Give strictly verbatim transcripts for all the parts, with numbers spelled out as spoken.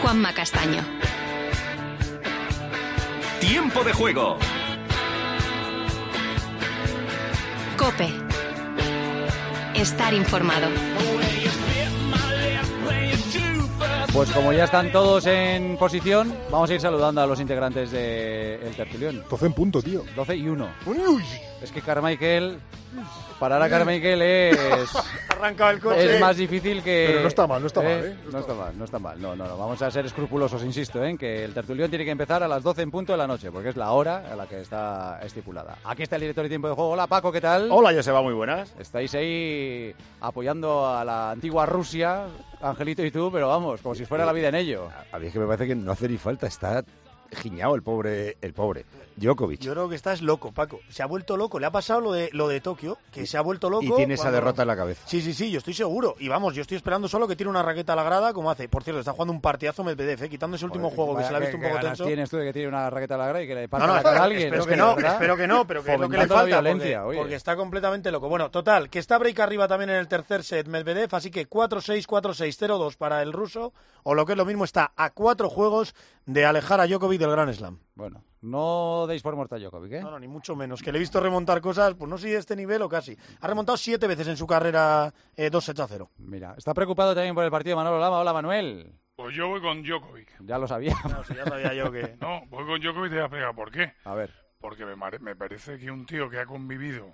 Juanma Castaño. Tiempo de juego. COPE. Estar informado. Pues como ya están todos en posición, vamos a ir saludando a los integrantes del tertulión. doce en punto, tío. doce y uno. Es que Carmichael, parar a Carmichael es... Arrancado el coche. Es más difícil que... Pero no está mal, no está ¿eh? mal, ¿eh? No, no está mal, no está mal. No, no, no. Vamos a ser escrupulosos, insisto, en ¿eh? que el tertulión tiene que empezar a las doce en punto de la noche, porque es la hora a la que está estipulada. Aquí está el director de Tiempo de Juego. Hola, Paco, ¿qué tal? Hola, Joseba, muy buenas. Estáis ahí apoyando a la antigua Rusia, Angelito y tú, pero vamos, como si fuera la vida en ello. A mí es que me parece que no hace ni falta, está giñado el pobre, el pobre Djokovic. Yo creo que estás loco, Paco. Se ha vuelto loco. Le ha pasado lo de lo de Tokio, que se ha vuelto loco. Y tiene esa cuando... derrota en la cabeza. Sí, sí, sí, yo estoy seguro. Y vamos, yo estoy esperando solo que tire una raqueta a la grada, como hace. Por cierto, está jugando un partidazo Medvedev, ¿eh? Quitando ese último Joder, juego que vaya, se le ha visto un poco ganas tenso. Tienes tú de que tire una raqueta a la grada y que le parta No, no, la cara a alguien. espero Es que no, ¿verdad? espero que no, pero que es lo que le Fomentando la falta, violencia, porque, oye. porque está completamente loco. Bueno, total, que está break arriba también en el tercer set Medvedev, así que cuatro seis, cuatro seis, cero dos para el ruso, o lo que es lo mismo, está a cuatro juegos de alejar a Djokovic del Grand Slam. Bueno, no deis por muerto a Djokovic, ¿eh? No, no, ni mucho menos. Que le he visto remontar cosas, pues no sé si de este nivel o casi. Ha remontado siete veces en su carrera eh, dos sets a cero. Mira, está preocupado también por el partido de Manolo Lama. Hola, Manuel. Pues yo voy con Djokovic. Ya lo sabía. No, si ya sabía yo que... No, voy con Djokovic y te voy a explicar por qué. A ver. Porque me, mare- me parece que un tío que ha convivido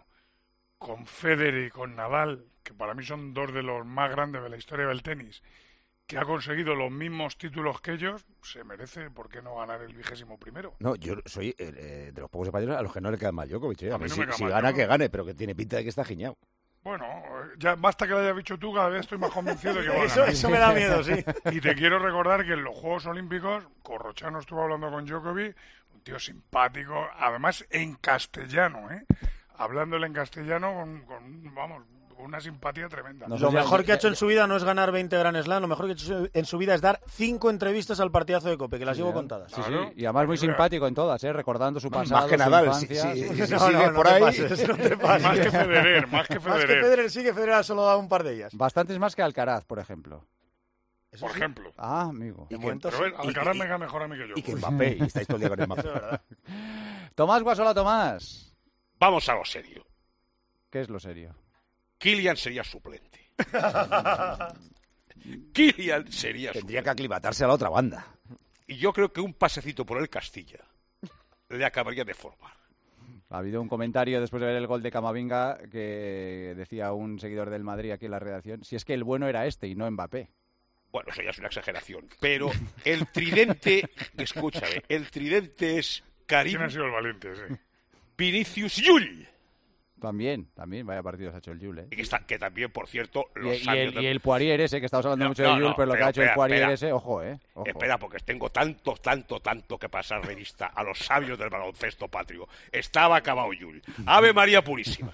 con Federer y con Nadal, que para mí son dos de los más grandes de la historia del tenis, que ha conseguido los mismos títulos que ellos, se merece, ¿por qué no ganar el vigésimo primero? No, yo soy eh, eh, de los pocos españoles a los que no le queda mal Djokovic. ¿eh? A A mí mí no si, me cae si mal, gana, ¿no? que gane, pero que tiene pinta de que está giñado. Bueno, eh, ya basta que lo hayas dicho tú, cada vez estoy más convencido de que va a Eso, ganar. eso me da miedo, sí. Y te quiero recordar que en los Juegos Olímpicos, Corrochano estuvo hablando con Djokovic, un tío simpático, además en castellano, ¿eh? Hablándole en castellano con, con vamos, una simpatía tremenda. No, Lo ya- mejor que ha hecho ya- en su vida no es ganar veinte Grand Slam, lo mejor que ha hecho en su vida es dar cinco entrevistas al partidazo de COPE, que las llevo contadas. Sí, Claro. sí. Y además muy simpático en todas, ¿eh? Recordando su pasado, Más que su Nadal, si, infancia. si- Sí, si sí. No, sigue no, no por te ahí... pases, no te pases. Más que Federer, más que Más que Federer. Federer, sí que Federer ha solo dado un par de ellas. Bastantes más que Alcaraz, por ejemplo. Eso Por sí. ejemplo. Ah, amigo. De que- momento Pero sí. ves, Alcaraz me cae mejor a mí que yo. Y que Mbappé, y estáis todo el día con el Mbappé. Eso es verdad. Tomás Guasola, Tomás. Vamos a lo serio. ¿Qué es lo serio? Kylian sería suplente. Kylian sería Tendría suplente. que aclimatarse a la otra banda. Y yo creo que un pasecito por el Castilla le acabaría de formar. Ha habido un comentario después de ver el gol de Camavinga que decía un seguidor del Madrid aquí en la redacción, si es que el bueno era este y no Mbappé. Bueno, eso ya es una exageración. Pero el tridente, escúchame, el tridente es Karim, ¿Quién ha sido el valiente? Sí. Vinicius, Yul. También, también, vaya partidos ha hecho el Jules, ¿eh? Y que, está, que también, por cierto, Y, los y sabios el, del- y el Poirier ese, que estamos hablando No, mucho no, de Jules, no, pero lo que pero ha hecho el espera, Poirier espera. ese, ojo, ¿eh? Ojo. Espera, porque tengo tanto, tanto, tanto que pasar revista a los sabios del baloncesto patrio. Estaba acabado Yul. Ave María Purísima.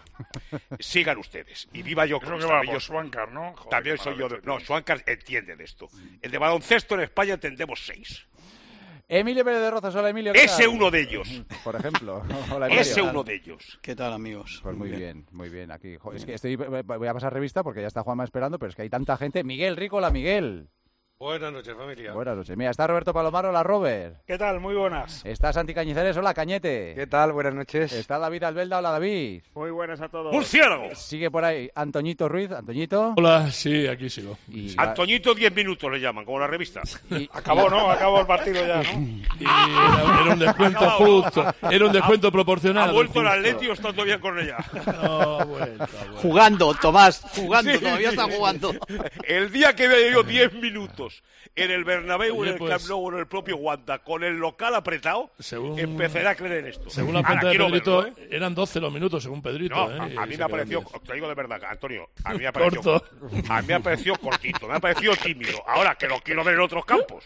Sigan ustedes. Y viva yo Creo que va por Swankar, ¿no? Joder, También qué soy yo. mala De... leche, No, tío. Swankar entiende de esto. El de baloncesto en España entendemos seis. Emilio Pérez de Rozas, hola Emilio. ¿qué Ese tal? uno de ellos. Por ejemplo. Hola, Emilio. Ese uno de ellos. ¿Qué tal, amigos? Pues muy bien, muy bien. Aquí, jo, es que estoy, voy a pasar revista porque ya está Juanma esperando, pero es que hay tanta gente. Miguel Rico, hola Miguel. Buenas noches, familia. Buenas noches. Mira, está Roberto Palomar, hola Robert. ¿Qué tal? Muy buenas. Está Santi Cañizares, hola Cañete. ¿Qué tal? Buenas noches. Está David Albelda, hola David. Muy buenas a todos. ¡Murciélago! Sigue por ahí Antoñito Ruiz, Antoñito. Hola, sí, aquí sigo. Y, Antoñito, diez minutos le llaman, como la revista. y- Acabó, ¿no? Acabó el partido ya, ¿no? Y era, era un descuento justo, era un descuento proporcional. ¿Ha vuelto el justo. Atleti o está todavía con ella? No, ha vuelto, ha vuelto. Jugando, Tomás, jugando, Sí, todavía sí, está sí. jugando. El día que vea yo diez minutos en el Bernabéu, Oye, en el pues- Camp Nou, en el propio Wanda, con el local apretado, Según- empezaré a creer en esto. Según la Ahora, cuenta de quiero Pedrito, verlo, ¿eh? eran doce los minutos, según Pedrito. No, ¿eh? a, a Y mí se me ha quedó parecido, en diez. te digo de verdad, Antonio, a mí me ha parecido, Corto. a mí me ha parecido cortito, me ha parecido tímido. Ahora que lo quiero ver en otros campos.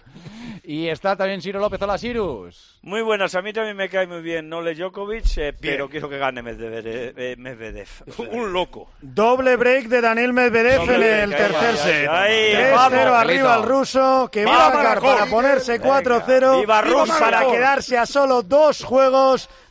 y está también Ciro López, hola Sirus. Muy buenas. A mí también me cae muy bien Nole Djokovic, eh, pero quiero que gane Medvedev. eh, Medvedev. O sea, Un loco. Doble break de Daniel Medvedev Doble en break, el ahí tercer va, set. ahí, ahí, tres cero vamos, arriba al ruso, que va a ¡Viva sacar Maracón! para ponerse cuatro cero ¡Viva y Rusia! para quedarse a solo dos juegos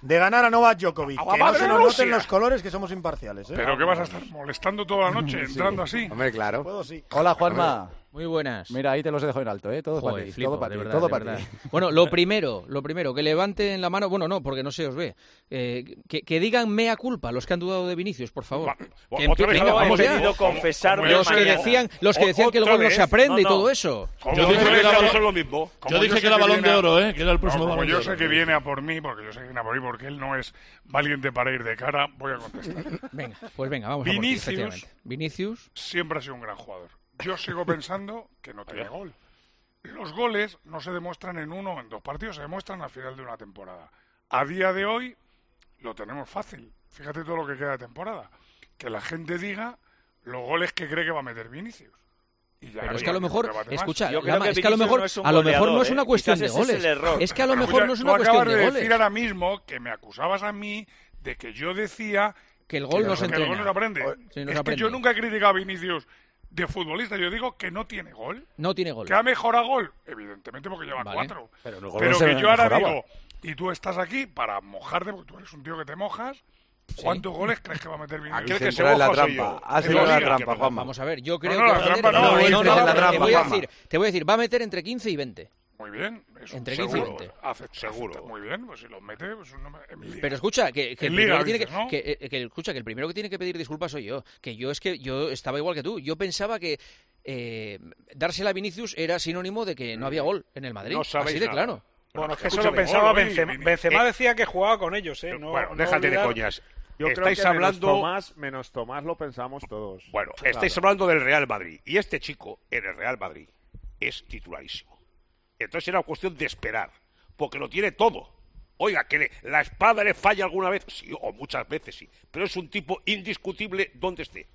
de ganar a Novak Djokovic. ¡A la Que no madre se de nos Rusia! noten los colores, que somos imparciales. ¿eh? ¿Pero qué vas a estar molestando toda la noche, entrando así? Hombre, claro. Puedo, sí. Hola, Juanma. Muy buenas. Mira, ahí te los dejo en alto, ¿eh? Todo Joder, para ti, flipo, todo para de ti, verdad, todo de para verdad. ti. Bueno, lo primero, lo primero, que levanten la mano, bueno, no, porque no se os ve, eh, que, que digan mea culpa los que han dudado de Vinicius, por favor. Va, Que otra empie- vez venga, no, vamos he ya. pedido confesarme Los que mañana. decían, los que decían que el Otra gol no vez. se aprende y No, no. todo eso. Como Yo dije sé que era que- balón- Eso es lo mismo. como Yo dije sé que era balón viene de a- oro, ¿eh? Que era el próximo No, como balón de yo oro. sé que viene a por mí, porque yo sé que viene a por mí, porque él no es valiente para ir de cara, voy a contestar. Venga, pues venga, vamos a por ti, Vinicius- efectivamente. Vinicius, Siempre ha sido un gran jugador. Yo sigo pensando que no tiene gol. Los goles no se demuestran en uno o en dos partidos, se demuestran al final de una temporada. A día de hoy lo tenemos fácil. Fíjate todo lo que queda de temporada. Que la gente diga los goles que cree que va a meter Vinicius. Y ya pero no es que a lo hay mejor, debate más. escucha, Yo creo Lama, que es que a lo Vinicius mejor, no es un a lo mejor no goleador, es una ¿eh? cuestión Quizás de ese es goles. el error. Es que a lo Escucha, mejor no es tú una cuestión acabas de de goles. decir ahora mismo que me acusabas a mí de que yo decía Que el gol que no se que el gol no se entrena. aprende. Sí, no se es que aprende. yo nunca he criticado a Vinicius de futbolista, yo digo que no tiene gol. No tiene gol. ¿Que ha mejorado gol? Evidentemente porque lleva Vale. cuatro. Pero el gol Pero no se que yo ahora mejoraba. digo, y tú estás aquí para mojarte, porque tú eres un tío que te mojas, ¿cuántos goles crees que va a meter Vinicius? Aquel que se entra en la moja soy trampa. yo. Has Que entrado lo en la diga, trampa, que- Juanma. Vamos a ver, yo creo no, que la va a meter... trampa no, no, entres no, en no, la te trampa, voy a Juanma. decir, te voy a decir, va a meter entre quince y veinte. Muy bien, es un Entre quince y seguro. veinte. Acepta- Seguro. acepta. Muy bien, pues si los mete, pues no me- en mi liga. Pero escucha, que, que el En Liga, primero que tiene que, dices, ¿no? que, eh, que escucha, que el primero que tiene que pedir disculpas soy yo. Que yo es que yo estaba igual que tú. Yo pensaba que eh, dársela a Vinicius era sinónimo de que no había gol en el Madrid. No sabéis Así de nada. claro. Bueno, es que eso Escúchame, lo pensaba gol, Benzema. Vini, Benzema eh, decía que jugaba con ellos, ¿eh? No, bueno, no déjate de olvidar- coñas. Yo creo Estáis que hablando... menos Tomás, menos Tomás lo pensamos todos. Bueno, Claro. estáis hablando del Real Madrid. Y este chico, en el Real Madrid, es titularísimo. Entonces era cuestión de esperar. Porque lo tiene todo. Oiga, que le- la espada le falla alguna vez. Sí, o muchas veces sí. Pero es un tipo indiscutible donde esté.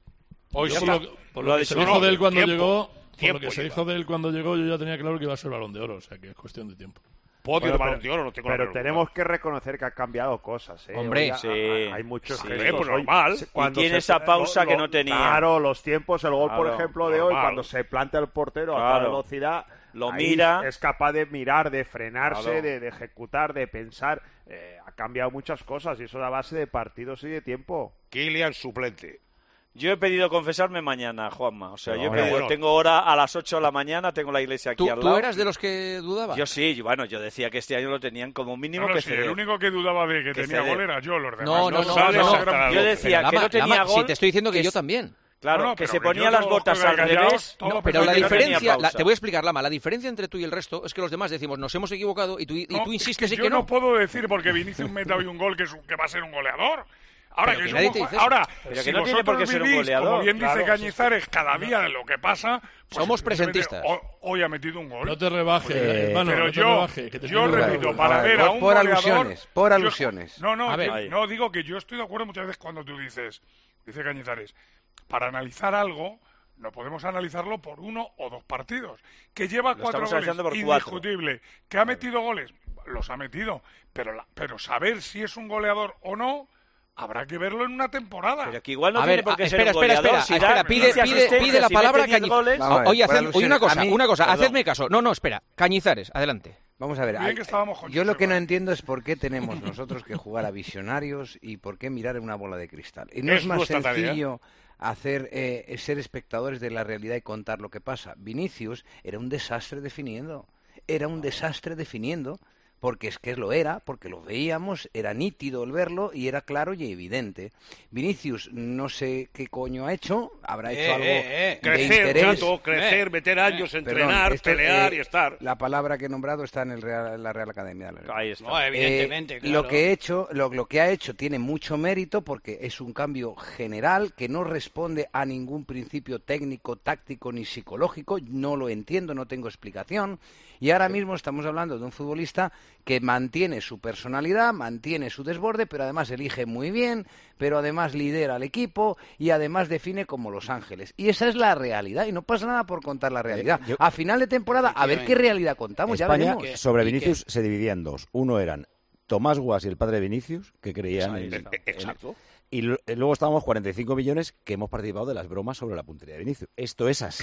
Hoy Ya por está. lo, por Lo lo ha que se dicho, dijo no, de él cuando tiempo, llegó, por tiempo lo que se lleva. dijo de él cuando llegó, yo ya tenía claro que iba a ser Balón de Oro, o sea que es cuestión de tiempo. Podio Bueno, de Balón pero- de Oro, no tengo la Pero menor duda. tenemos que reconocer que ha cambiado cosas, ¿eh? Hombre, Hoy ha- sí. ha- hay muchos Sí. gestos. Eh, pues Hoy, normal. se- Y cuando tiene se- esa pausa lo- que no tenía. Claro, los tiempos, el gol, por Claro, ejemplo, de hoy, normal. cuando se planta el portero a Claro. toda velocidad, Lo ahí mira. es capaz de mirar, de frenarse, Claro. de, de ejecutar, de pensar. Eh, ha cambiado muchas cosas y eso a base de partidos y de tiempo. Kylian suplente. Yo he pedido confesarme mañana, Juanma. O sea, No, yo he bueno, pedido, bueno. tengo hora a las ocho de la mañana, tengo la iglesia aquí ¿Tú, al tú lado. eras de los que dudaba? Yo sí, yo- bueno, yo decía que este año lo tenían como mínimo No, no, que sí, ceder. el único que dudaba de que Que tenía ceder. gol era yo, los demás. No, no, no, sale no, no. hasta las Yo doce. decía Lama, que no tenía Lama, gol. si te estoy diciendo que, que yo s- también. Claro, No, no, que pero se que ponía yo las todos botas juegan al callados, revés. todos No, pero pensando la que no tenía diferencia, la- pausa. te voy a explicar, Lama, la diferencia entre tú y el resto es que los demás decimos nos hemos equivocado y tú, y No, tú es insistes que en yo que no. no puedo decir porque Vinicius meta hoy un gol que, es un- que va a ser un goleador. Ahora, Pero que que es nadie un te buen dice jue- Ahora, Pero que si no tiene por qué vosotros ser un vivís, goleador. como bien dice Claro, Cañizares, cada día de lo que pasa... pues Somos evidentemente, presentistas. ho- Hoy ha metido un gol. No te rebajes, Eh, hermano, pero no te yo, rebajes. Que te yo estoy repito, dudando. para A ver, ver a por- un por goleador... alusiones, por yo- alusiones. no, no, A ver. yo- no, digo que yo estoy de acuerdo muchas veces cuando tú dices, dice Cañizares, para analizar algo no podemos analizarlo por uno o dos partidos. Que lleva Lo cuatro estamos goles, analizando por cuatro. indiscutible. Que ha metido goles, los ha metido. Pero, la- pero saber si es un goleador o no, habrá que verlo en una temporada. Pero que igual no a tiene ver, por qué a- ser espera, un espera, goleador. espera, si espera, da pide, quince pide, asistencias, pide la si mete palabra diez Cañizares. goles. Vamos a ver, Oye, por haced- alusiones. oye, una cosa, A mí- una cosa, perdón. hacedme caso. No, no, espera, Cañizares, adelante. Vamos a ver, Bien hay- que estábamos con yo lo que no Joseba. entiendo es por qué tenemos nosotros que jugar a visionarios y por qué mirar en una bola de cristal. Y no Es es, más nuestra tarea. sencillo hacer eh, ser espectadores de la realidad y contar lo que pasa. Vinicius era un desastre definiendo, era un desastre definiendo, porque es que lo era, porque lo veíamos, era nítido el verlo y era claro y evidente. Vinicius no sé qué coño ha hecho, habrá hecho Eh, algo eh, eh, de crecer, interés. chato, crecer, meter años, Perdón, entrenar, esto, pelear eh, y estar. La palabra que he nombrado está en, el Real- en la Real Academia de la Lengua. Ahí está. No, evidentemente, Eh, claro. Lo que he hecho, lo, lo que ha hecho tiene mucho mérito porque es un cambio general que no responde a ningún principio técnico, táctico ni psicológico. No lo entiendo, no tengo explicación. Y ahora mismo estamos hablando de un futbolista que mantiene su personalidad, mantiene su desborde, pero además elige muy bien, pero además lidera al equipo y además define como Los Ángeles. Y esa es la realidad y no pasa nada por contar la realidad. yo- A final de temporada, a ver qué realidad contamos, ya España, veremos. sobre ¿Y qué? Vinicius, se dividía en dos. Uno eran Tomás Guas y el padre de Vinicius, que creían Ahí en, está. en- Exacto. Y lo- luego estábamos cuarenta y cinco millones que hemos participado de las bromas sobre la puntería de Vinicius. Esto es así.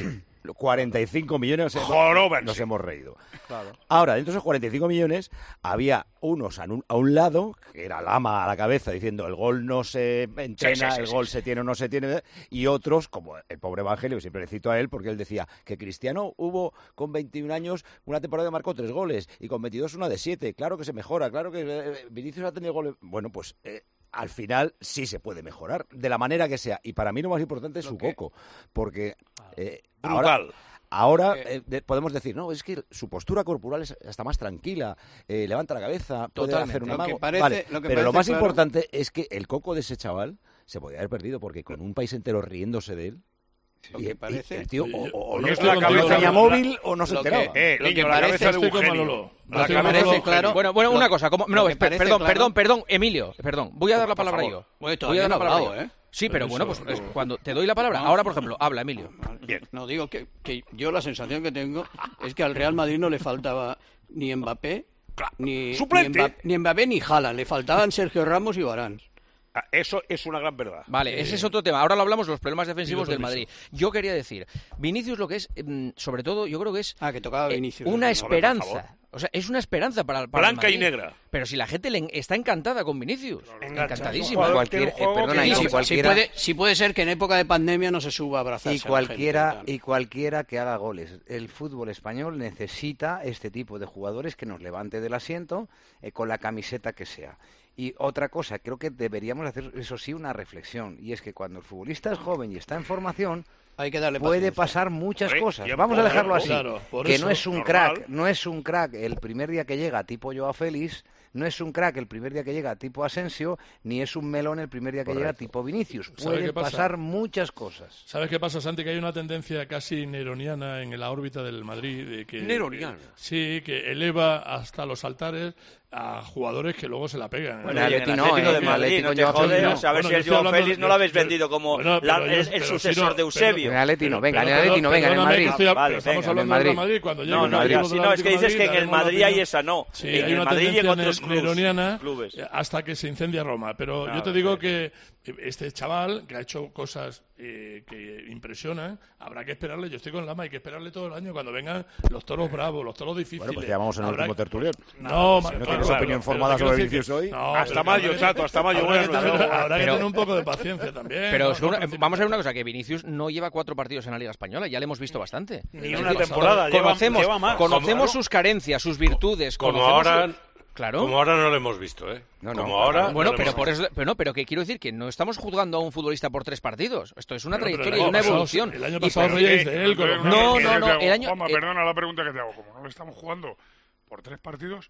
cuarenta y cinco millones Joróbense. nos hemos reído. Claro. Ahora, dentro de esos cuarenta y cinco millones, había unos a un, a un lado, que era Lama a la cabeza, diciendo el gol no se entrena, Sí, sí, sí, el sí, gol sí. se tiene o no se tiene, y otros, como el pobre Evangelio, que siempre le cito a él, porque él decía que Cristiano hubo con veintiún años una temporada que marcó tres goles, y con veintidós una de siete. Claro que se mejora, claro que eh, Vinicius ha tenido goles. Bueno, pues... Eh, al final sí se puede mejorar, de la manera que sea. Y para mí lo más importante es su coco, porque eh, ahora, Brutal. ahora eh, de- podemos decir, no, es que su postura corporal es hasta más tranquila, eh, levanta la cabeza, puede Totalmente. hacer un Lo que amago. parece- Vale, lo que pero lo parece más claro- importante es que el coco de ese chaval se podía haber perdido, porque con un país entero riéndose de él, Lo y- que y parece- el tío o, o- o no Yo estaba estoy con contigo, caña la- móvil o no se lo que- enteraba. Eh, Lo que niño, la parece- cabeza de Estoy con Eugenio. Manolo. La Lo que cabeza parece de claro- Eugenio. Bueno, bueno, Lo- una cosa, como, lo no, que espe- parece perdón, claro- perdón, perdón, Emilio, perdón, voy a dar la Por palabra favor. yo. Bueno, Voy todavía a dar no la he palabra hablado, yo. ¿eh? Sí, pero Eso, bueno, pues es no. cuando te doy la palabra. No. Ahora, por ejemplo, habla, Emilio. Bien. No, digo que, que yo la sensación que tengo es que al Real Madrid no le faltaba ni Mbappé, ni, ni, Suplente. Mbappé, ni Mbappé ni Haaland, le faltaban Sergio Ramos y Varane. Ah, Eso es una gran verdad. Vale, ese es otro tema. Ahora lo hablamos, los problemas defensivos Pido del Madrid. permiso. Yo quería decir, Vinicius lo que es, mm, sobre todo, yo creo que es Ah, que tocaba eh, Vinicius. una Eso, por favor. esperanza. O sea, es una esperanza para, para el Blanca y Madrid. negra. Pero si la gente le en- está encantada con Vinicius, Engancha. encantadísima. Es un jugador que Cualquier- tiene un juego eh, perdona, que- y Y si si, cualquiera- si puede, si puede ser que en época de pandemia no se suba a abrazarse Y a la cualquiera, gente, y cualquiera que haga goles. El fútbol español necesita este tipo de jugadores que nos levante del asiento eh, con la camiseta que sea. Y otra cosa, creo que deberíamos hacer, eso sí, una reflexión. Y es que cuando el futbolista es joven y está en formación, hay que darle puede paciencia. pasar muchas Hombre, cosas. tiempo, Vamos a dejarlo así. claro, por que eso, no es un normal. crack, no es un crack el primer día que llega tipo Joao Félix, no es un crack el primer día que llega tipo Asensio, ni es un melón el primer día que llega tipo Vinicius. ¿Sabe Pueden qué pasa? pasar muchas cosas. ¿Sabes qué pasa, Santi? Que hay una tendencia casi neroniana en la órbita del Madrid. De que, ¿Neroniana? que- sí, que eleva hasta los altares a jugadores que luego se la pegan. Bueno, El y en Atleti el no, Atlético ¿eh? de El Madrid, Atlético no te Joao jodes, Félix no. a ver Bueno, si yo el estoy Joao hablando Félix de- no lo habéis yo- vendido como Bueno, la- pero yo- el, el pero si sucesor no- de Eusebio. En el Atleti no, venga, en el Pero- Atleti no, venga, en el perdóname Madrid. que estoy- Vale, pero estamos venga, hablando en el del Madrid. Madrid. Cuando llegue No, el no, Madrid, ya, del si no, es que Atlético dices que en el daremos la Madrid hay opinión. esa, no. Sí, en hay el una Madrid y en tendencia otros ne- clubes. neroniana clubes. eh, hasta que se incendia Roma. Pero Claro, yo te digo sí. que este chaval, que ha hecho cosas eh, que impresionan, habrá que esperarle. Yo estoy con Lama, hay que esperarle todo el año cuando vengan los toros bravos, los toros difíciles. Bueno, pues ya vamos en el Habrá- último tertulión. No, Si ma- no claro, tienes claro, opinión pero formada te quiero sobre decir Vinicius que- hoy. No, Hasta pero mayo, habrá chato, hasta mayo, habrá buenas que noches. tener- Habrá que Pero- tener un poco de paciencia también. Pero no- seguro- no precipitar. vamos a ver una cosa, que Vinicius no lleva cuatro partidos en la Liga Española, ya le hemos visto bastante. Ni Es una decir, temporada, lleva- conocemos, lleva más. conocemos Como- sus carencias, sus virtudes. Como conocemos ahora, su- Claro. como ahora no lo hemos visto, ¿eh? No, no. Como ahora. Bueno, no lo pero hemos por visto. eso, pero no, pero que quiero decir que no estamos juzgando a un futbolista por tres partidos. Esto es una Bueno, pero el trayectoria y año una pasado- evolución. el año Y pasado pero- reíais de él con los- Una No, pregunta no, que no, te hago. el año- Juanma, eh, perdona la pregunta que te hago. Como no le estamos jugando por tres partidos,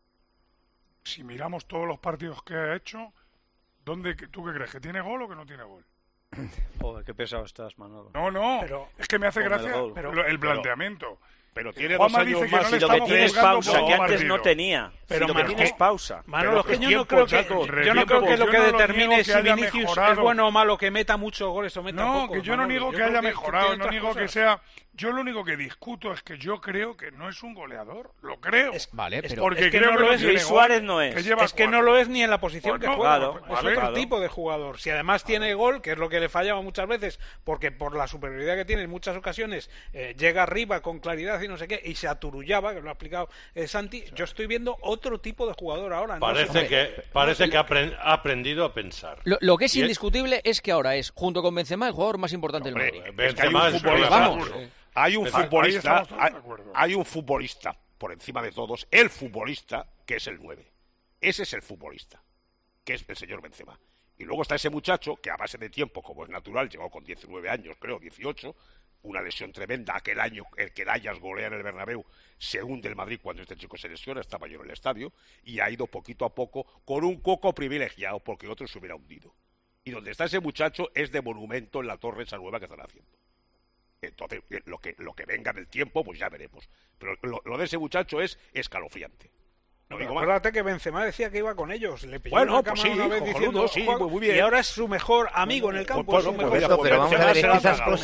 si miramos todos los partidos que ha hecho, ¿dónde, ¿tú qué crees? ¿Que tiene gol o que no tiene gol? Joder, qué pesado estás, Manolo. No, no, Pero- es que me hace Con el gracia gol. pero, Pero- el pero- planteamiento. Pero tiene Juanma dos años dice que más no y le lo Lo que estamos tienes jugando pausa, por que antes partido. no tenía. Pero Si lo que Manolo- tienes pausa. Manolo, es Pero que yo no tiempo, creo que, chato, yo no tiempo, creo que pues lo yo que no lo determine niego que si haya Vinicius mejorado. es bueno o malo, que meta muchos goles o meta No, pocos, que yo no Manolo. niego Yo que creo haya que- que mejorado, tiene no otras niego que cosas. sea... Yo lo único que discuto es que yo creo que no es un goleador, lo creo. Es- Vale, es pero- Porque es que creo no que lo no es. tiene Luis gol, Suárez no es. que lleva Es que cuatro. no lo es ni en la posición Pues que no, juega. claro, es vale, otro claro. tipo de jugador. Si además tiene gol, que es lo que le fallaba muchas veces, porque por la superioridad que tiene en muchas ocasiones eh, llega arriba con claridad y no sé qué, y se aturullaba, que lo ha explicado eh, Santi. Yo estoy viendo otro tipo de jugador ahora. No sé. Parece que, parece que ha apren- ha aprendido a pensar. Lo, lo que es Y es- indiscutible es que ahora es, junto con Benzema, el jugador más importante del Hombre, mundo. Benzema es que hay un es- futbolista, vamos. hay un Ahí futbolista, estamos todos de hay, acuerdo. hay un futbolista por encima de todos, el futbolista que es el nueve. Ese es el futbolista, que es el señor Benzema. Y luego está ese muchacho que a base de tiempo, como es natural, llegó con diecinueve años, creo, dieciocho, una lesión tremenda, aquel año el que Dallas golea en el Bernabéu, se hunde el Madrid cuando este chico se lesiona, estaba yo en el estadio, y ha ido poquito a poco con un coco privilegiado, porque el otro se hubiera hundido. Y donde está ese muchacho es de monumento en la torre esa nueva que están haciendo. Entonces, eh, lo que, lo que venga del tiempo, pues ya veremos. Pero lo, lo de ese muchacho es escalofriante. No Pero digo más. acuérdate que Benzema decía que iba con ellos. Le pilló Bueno, en la pues cama sí, una vez cojonudo, diciendo, sí, "Juega", pues muy bien. y ahora es su mejor amigo en el campo. Pues, es su pues, mejor pues, Pero, pero vamos a ver, es que Benzema esas será un cosas, momento.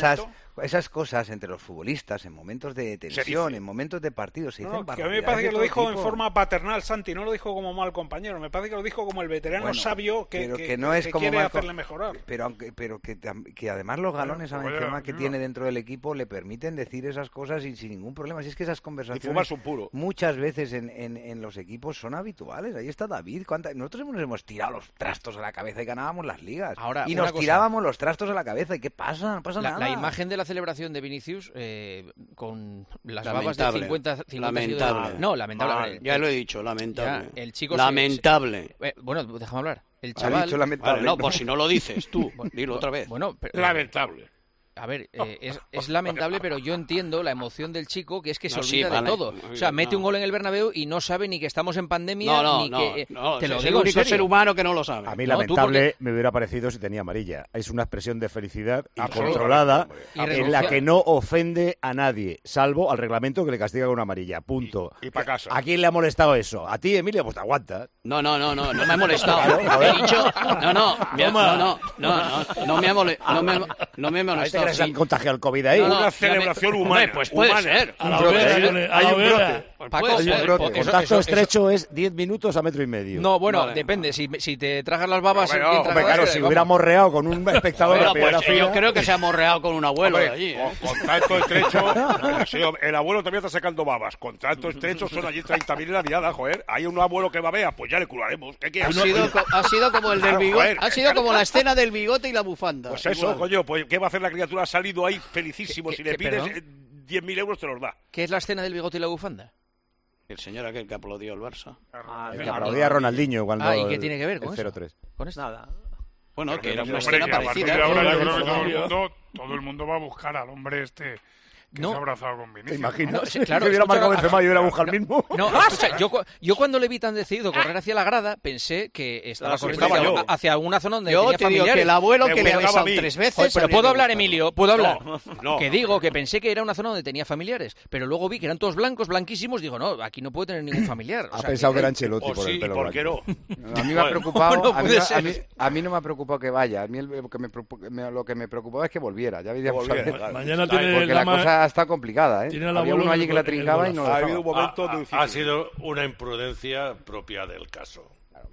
esas cosas entre los futbolistas en momentos de tensión, en momentos de partidos, se dicen no, que a mí me parece que lo dijo tipo. en forma paternal, Santi, no lo dijo como mal compañero, me parece que lo dijo como el veterano bueno, sabio que, pero que, que, no es que como quiere mal, hacerle mejorar. Pero, aunque, pero que, que además los galones bueno, pues vaya, que tiene dentro del equipo le permiten decir esas cosas sin, sin ningún problema. Si es que esas conversaciones un puro. muchas veces en, en, en los equipos son habituales. Ahí está David. ¿Cuánta... Nosotros nos hemos tirado los trastos a la cabeza y ganábamos las ligas. Ahora, y nos tirábamos los trastos a la cabeza. ¿Y qué pasa? No pasa la, nada. La imagen de la celebración de Vinicius eh, con las lamentable. babas de cincuenta... cincuenta lamentable. De... No, lamentable. Ah, ya lo he dicho, lamentable. Ya, el chico lamentable. Se... Eh, bueno, déjame hablar. El chaval... dicho lamentable. Vale, no, por si no lo dices tú. Bueno, dilo otra vez. Bueno, pero... Lamentable. A ver, eh, es, es lamentable, pero yo entiendo la emoción del chico, que es que se no, olvida sí, vale. de todo. O sea, mete no. un gol en el Bernabéu y no sabe ni que estamos en pandemia, no, no, ni no, que... No, te lo es digo el único en serio. ser humano que no lo sabe. A mí, no, lamentable, porque... me hubiera parecido si tenía amarilla. Es una expresión de felicidad incontrolada en la que no ofende a nadie, salvo al reglamento que le castiga con una amarilla. Punto. Y, y para casa. ¿A quién le ha molestado eso? ¿A ti, Emilio? Pues te aguantas. No, no, no, no, no me ha molestado. He dicho... No, no, me ha, no, no, no, no, no me ha molestado. No me, no me ha molestado. ¿A ti sí. se han contagiado el COVID ahí? No, no, una celebración me... humana. Hombre, pues puede humana. ser. A la hoguera, hay un, hay un brote. Paco, hay un brote. El contacto eso, estrecho eso... es diez minutos a metro y medio. No, bueno, vale. depende. Si, si te tragas las babas... No, bien no, hombre, claro, si vamos. hubiera morreado con un espectador Bueno, de primera pues, fila... yo creo que se ha morreado con un abuelo Hombre, de allí. ¿eh? Con, con tanto estrecho... sí, el abuelo también está sacando babas. Con tanto estrecho son allí treinta mil en la diada, joder. Hay un abuelo que babea, pues ya le curaremos. ¿Qué quieres? Ha sido, ha sido como el del bigote. Ha sido como la escena del bigote y la bufanda. Pues eso, igual. coño, pues ¿qué va a hacer la criatura? Ha salido ahí felicísimo. ¿Qué, si qué, le pides perdón? diez mil euros te los da. ¿Qué es la escena del bigote y la bufanda? El señor aquel que aplaudió el Barça. Ah, el que aplaudía a Ronaldinho cuando... Ah, ¿y qué tiene que ver con el cero tres? Con esto. Nada. Bueno, que era una Hombre, escena que a partir parecida. de ahora yo Todo creo que el todo el mundo- mundo, todo el mundo va a buscar al hombre este que No. se ha abrazado con ¿Te Vinicius. imaginas? No, sí, claro, que hubiera escucha- marcado Benzema y hubiera buscado el mismo. No, escucha, yo, cu- yo cuando le vi tan decidido correr hacia la grada, pensé que estaba Ah, sí, corriendo estaba hacia, yo. hacia una zona donde Yo tenía te digo familiares. que el abuelo Me que le ha buscaba a besado mí. tres Oye, veces. pero había puedo hablar, buscado. Emilio, puedo hablar. No, no. Que digo que pensé que era una zona donde tenía familiares, pero luego vi que eran todos blancos, blanquísimos. Digo, no, aquí no puede tener ningún familiar. O Ha sea, pensado que era que- Ancelotti O por sí, el pelo ¿por qué blanco. no? A mí me ha Bueno, preocupado, no a, mí, puede a, ser. mí, a mí no me ha preocupado que vaya, a mí el- lo, que me, preocup- me- lo que me preocupaba es que volviera, ya veríamos a volviera, ver. claro. Mañana tiene Porque la Lama- cosa está complicada, ¿eh? tiene al Había abuelo uno en allí el que la go- en el trincaba y no lo Ha dejaba. habido un momento Ha, muy ha, ha difícil. sido una imprudencia propia del caso.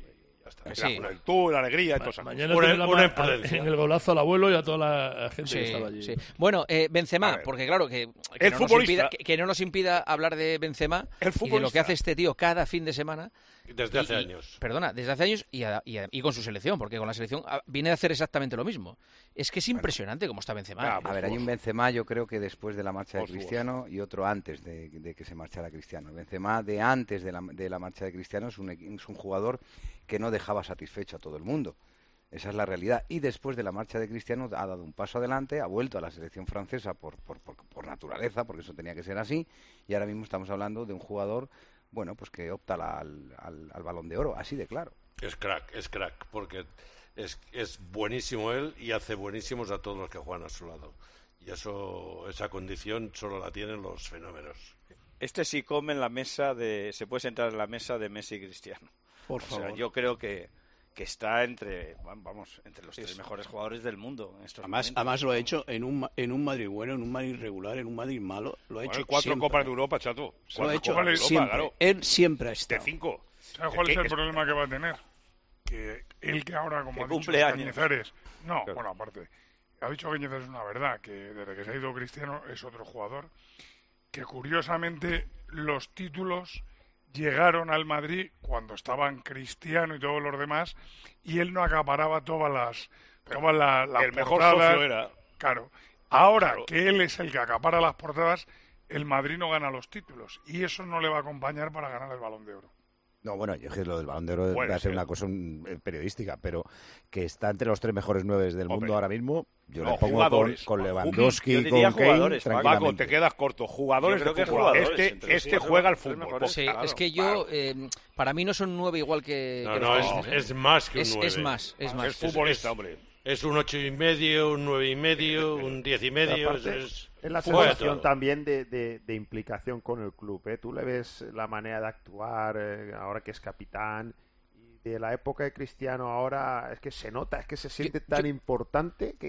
Ya está. La Sí. juventud, la alegría y todo eso. Mañana Una- tiene la una ma- imprudencia. en el golazo al abuelo y a toda la gente que Sí, estaba allí. sí. Bueno, eh, A Benzema, ver. porque claro, que, que El no nos futbolista. impida, que, que no nos impida hablar de Benzema El y de lo futbolista. que hace este tío cada fin de semana. Desde hace Y- y- años. Perdona, desde hace años y, a- y, a- y con su selección, porque con la selección ah, viene a hacer exactamente lo mismo. Es que es impresionante cómo está Benzema. Ah, ¿eh? A ver, hay un Benzema, yo creo que después de la marcha de Por su Cristiano y otro antes de, de que se marchara Cristiano. El Benzema de antes de la, de la marcha de Cristiano es un, equi- es un jugador que no dejaba satisfecho a todo el mundo. Esa es la realidad. Y después de la marcha de Cristiano ha dado un paso adelante, ha vuelto a la selección francesa por, por, por, por naturaleza, porque eso tenía que ser así. Y ahora mismo estamos hablando de un jugador, bueno, pues que opta la- al, al, al Balón de Oro, así de claro. Es crack, es crack, porque es, es buenísimo él y hace buenísimos a todos los que juegan a su lado. Y eso, esa condición solo la tienen los fenómenos. Este sí come en la mesa de... Se puede sentar en la mesa de Messi y Cristiano. Por O sea, favor. yo creo que, que está entre, vamos, entre los tres mejores jugadores del mundo en estos Además, momentos. además lo ha hecho en un, Ma- en un Madrid bueno, en un Madrid regular, en un Madrid malo. Lo ha Bueno, hecho cuatro siempre. copas de Europa, chato. Lo ha Cuatro hecho copas de Europa, siempre. claro. Él siempre ha De estado. cinco. ¿Sabes cuál es que el es- problema que va a tener? Que él que ahora, como Que ha dicho cumple años. Cañizares... No, Claro. bueno, aparte, ha dicho Cañizares una verdad, que desde que se ha ido Cristiano es otro jugador, que curiosamente los títulos llegaron al Madrid cuando estaban Cristiano y todos los demás, y él no acaparaba todas las, todas la- las El mejor portadas. socio era. Claro. Ahora Claro. que él es el que acapara las portadas, el Madrid no gana los títulos, y eso no le va a acompañar para ganar el Balón de Oro. No, bueno, yo es que lo del Balón de Oro Puede va a ser ser. una cosa mm, eh, periodística, pero que está entre los tres mejores nueves del Hombre. mundo ahora mismo, yo No, le pongo con, jugadores. con Yo Lewandowski, diría con Kane, jugadores, Paco. Paco, tranquilamente. te quedas corto. Jugadores Yo creo de que fútbol. jugadores, Este, entre los este tres juega al mejores, fútbol. mejores. Sí, Claro, es que yo, eh, para mí no son nueve igual que... No, que no, los es, otros, ¿eh? es más que un es, nueve. es más, es más. Es futbolista, hombre. Es un ocho y medio, un nueve y medio, un diez y Pero medio. aparte, es, es la juega sensación todo. también de, de- de implicación con el club, ¿eh? Tú le ves la manera de actuar, eh, ahora que es capitán, y de la época de Cristiano ahora es que se nota, es que se siente tan importante que, que,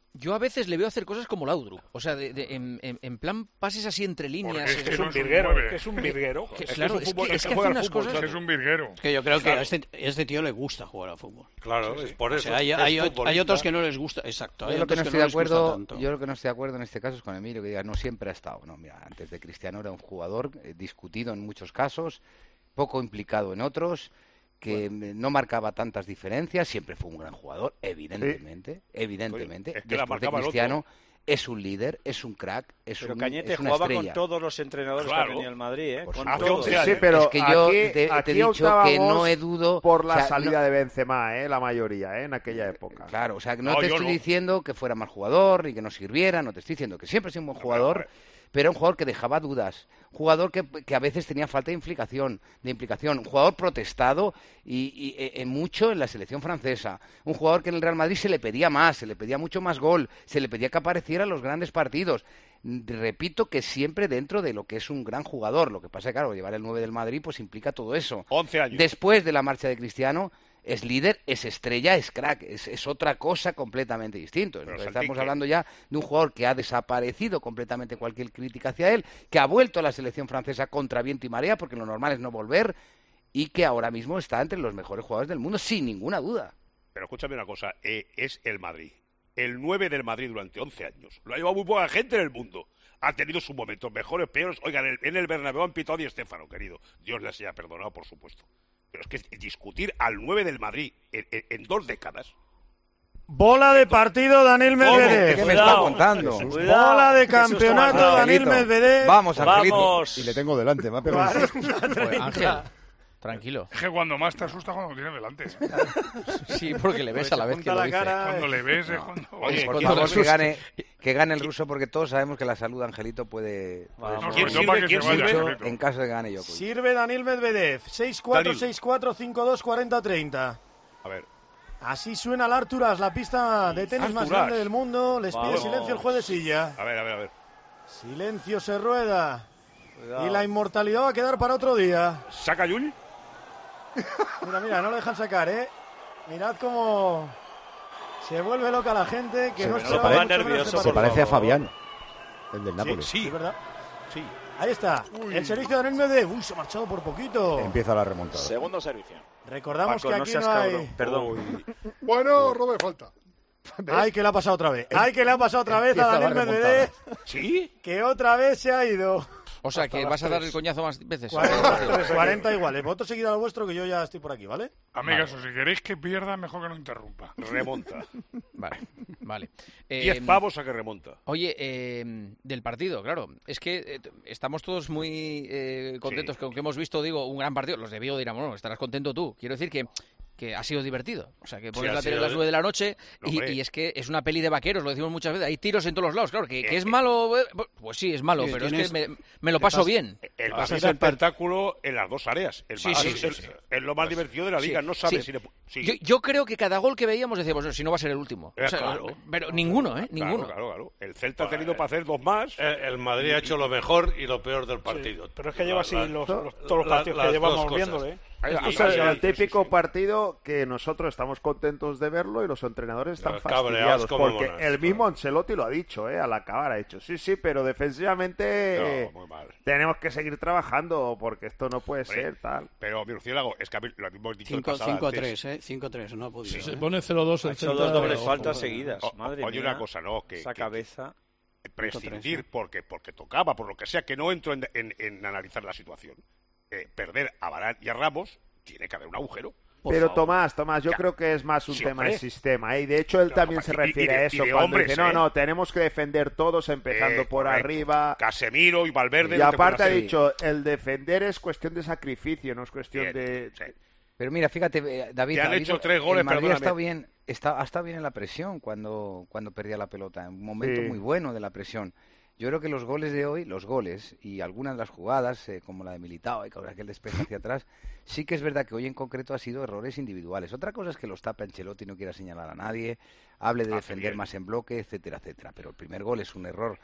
Yo a veces le veo hacer cosas como Laudrup, o sea, de, de, en, en, en plan pases así entre líneas. Es que es un virguero, es que es un virguero. Que, claro, es que, es que hace unas cosas... Es un virguero. Es que yo creo que Claro. a este, este tío le gusta jugar al fútbol. Claro, Sí, sí. es por O eso. sea, hay, es hay, futbolista. hay otros que no les gusta, exacto. Hay Yo lo que otros no que estoy de les gusta acuerdo, tanto. yo lo que no estoy de acuerdo en este caso es con Emilio, que diga no siempre ha estado. No, mira, antes de Cristiano era un jugador eh, discutido en muchos casos, poco implicado en otros, que bueno. no marcaba tantas diferencias, siempre fue un gran jugador, evidentemente, sí. evidentemente. Es que la Después de marcaba el Cristiano otro. es un líder, es un crack, es, Pero un, Cañete es una jugaba estrella. con todos los entrenadores Claro. que tenía el Madrid, ¿eh? Por Con hace todos. once años. Sí, pero es que yo aquí, te, te aquí he dicho que optábamos no he dudo por la o sea, salida no- de Benzema, ¿eh? La mayoría, ¿eh? En aquella época. Claro, o sea, que no, No, te yo estoy no. diciendo que fuera mal jugador y que no sirviera, no te estoy diciendo que siempre ha sido un buen jugador, pero era un jugador que dejaba dudas, un jugador que, que a veces tenía falta de implicación, de implicación, un jugador protestado y, y, e- en mucho en la selección francesa, un jugador que en el Real Madrid se le pedía más, se le pedía mucho más gol, se le pedía que apareciera en los grandes partidos. Repito que siempre dentro de lo que es un gran jugador, lo que pasa es que claro, llevar el nueve del Madrid pues implica todo eso. once años. Después de la marcha de Cristiano, es líder, es estrella, es crack, es, es otra cosa completamente distinta. Pero, Entonces, Santi, estamos que- hablando ya de un jugador que ha desaparecido completamente cualquier crítica hacia él, que ha vuelto a la selección francesa contra viento y marea, porque lo normal es no volver, y que ahora mismo está entre los mejores jugadores del mundo, sin ninguna duda. Pero escúchame una cosa, eh, es el Madrid. El nueve del Madrid durante once años. Lo ha llevado muy poca gente en el mundo. Ha tenido sus momentos mejores, peores. Oigan, en el, en el Bernabéu han pitado a Di Stéfano, querido. Dios les haya perdonado, por supuesto. Pero es que discutir al nueve del Madrid en, en- en dos décadas... Bola de partido, Daniel ¿Qué Medvedev. me está contando? Cuidado. Bola de Que eso está campeonato, marcado. Daniel Angelito. Medvedev. Vamos, Angelito. Vamos. Y le tengo delante, me ha pegado un susto. Joder, Ángel, tranquilo. Es que cuando más te asusta cuando lo tienes delante. Sí, porque le ves a la vez que junta lo la dice. cara. Cuando le ves es No. cuando... Oye, Por ¿quién favor, nos que asusta? gane, que gane el ruso, porque todos sabemos que la salud de Angelito puede, puede Vamos. No, ¿Quién sobre todo para sirve? que ¿Quién se vaya, sirve? Angelito. en caso de que gane Djokovic. Sirve Daniel Medvedev. seis cuatro, seis cuatro, cinco dos, cuarenta treinta. A ver, Así suena el Arturas, la pista de tenis más Arturas. grande del mundo. Les pide Vamos. silencio el juez de silla. a ver, a ver, a ver. Silencio se rueda. Cuidado. Y la inmortalidad va a quedar para otro día. ¿Saca Yul? Mira, mira, no lo dejan sacar, ¿eh? Mirad cómo se vuelve loca la gente, que Se- no se esperaba ponga mucho menos nervioso, este Se por partido. parece a favor. Fabián, el del Sí, Nápoles. sí, Sí, ¿verdad? sí. Ahí está, el servicio de Daniel Medvedev. Uy, se ha marchado por poquito. Empieza la remontada. Segundo servicio. Recordamos Paco, que no aquí seas no hay... cabrón. Perdón. Bueno, robo de falta. Ay, que le ha pasado otra vez. Ay, que le ha pasado otra vez a Empieza la Daniel Medvedev, ¿Sí? que otra vez se ha ido. O sea, Hasta que las vas a dar tres. el coñazo más veces. cuarenta, cuarenta iguales. Vosotros seguid a lo vuestro, que yo ya estoy por aquí, ¿vale? Amigas, si queréis que pierda, mejor que no interrumpa. Remonta. Vale, vale. Diez Eh, pavos a que remonta. Oye, eh, del partido, claro. Es que eh, estamos todos muy eh, contentos Sí. con que hemos visto, digo, un gran partido. Los de Vigo dirán, bueno, estarás contento tú. Quiero decir que, que ha sido divertido. O sea, que pones ha la tele a sido- las nueve de la noche No, y, hombre. y es que es una peli de vaqueros, lo decimos muchas veces. Hay tiros en todos los lados. Claro, que, que Eh, es eh. malo, eh, pues sí, es malo, Sí, pero es tienes- que me, me lo te paso pas- bien. El Vas a Madrid ser da per- espectáculo en las dos áreas. El Sí, Madrid sí, es, sí, sí. es lo más divertido de la liga. Sí, No sabes sí. si le... pu- sí. Yo, yo creo que cada gol que veíamos decíamos, "No, si no va a ser el último". Eh, O sea, claro. Pero ninguno, ¿eh? Claro, Ninguno. claro, claro. El Celta ha tenido para hacer dos más. El, el Madrid ha hecho lo mejor y lo peor del partido. Pero es que lleva así La- los, la- los- todos los la- partidos las que dos llevamos cosas. viéndole. ¿eh? Ahí- Esto ahí- es ahí- el ahí- típico sí, sí. partido que nosotros estamos contentos de verlo y los entrenadores están Los cabreados fastidiados. como Porque monas, el claro. mismo Ancelotti lo ha dicho, ¿eh? Al acabar ha dicho, sí, sí, pero defensivamente eh, No, muy mal. tenemos que seguir trabajando porque esto no puede Hombre, ser tal. Pero, mi Murciélago, es que a mí lo hemos dicho en cinco pasada a antes. tres, ¿eh? cinco a tres, no ha podido. Si se ¿eh? pone cero dos Ha el hecho Celta, dos dobles ojo, faltas eh. seguidas. O- Madre oye, mía. una cosa, no, que, Esa que cabeza. prescindir porque, porque tocaba, por lo que sea, que no entro en, en- en analizar la situación. Eh, perder a Varane y a Ramos, tiene que haber un agujero. Por Pero favor. Tomás, Tomás, yo Ya. creo que es más un Sí, tema hombre. de sistema, ¿eh? Y de hecho él Claro, también se y- y refiere de- a y eso de cuando hombres, dice, no, ¿eh? no, tenemos que defender todos empezando Eh, por correcto. arriba. Casemiro y Valverde. Y no te aparte ha pueden hacer- dicho, el defender es cuestión de sacrificio, no es cuestión Bien, de... sí. Pero mira, fíjate, eh, David, Te han David, hecho tres goles, el Madrid ha perdóname. estado bien, está, ha estado bien en la presión cuando, cuando perdía la pelota, en un momento Sí. muy bueno de la presión. Yo creo que los goles de hoy, los goles y algunas de las jugadas, eh, como la de Militao y aquel despeje hacia atrás, sí que es verdad que hoy en concreto ha sido errores individuales. Otra cosa es que los tapa Ancelotti y no quiera señalar a nadie, hable de Hace defender bien. más en bloque, etcétera, etcétera. Pero el primer gol es un error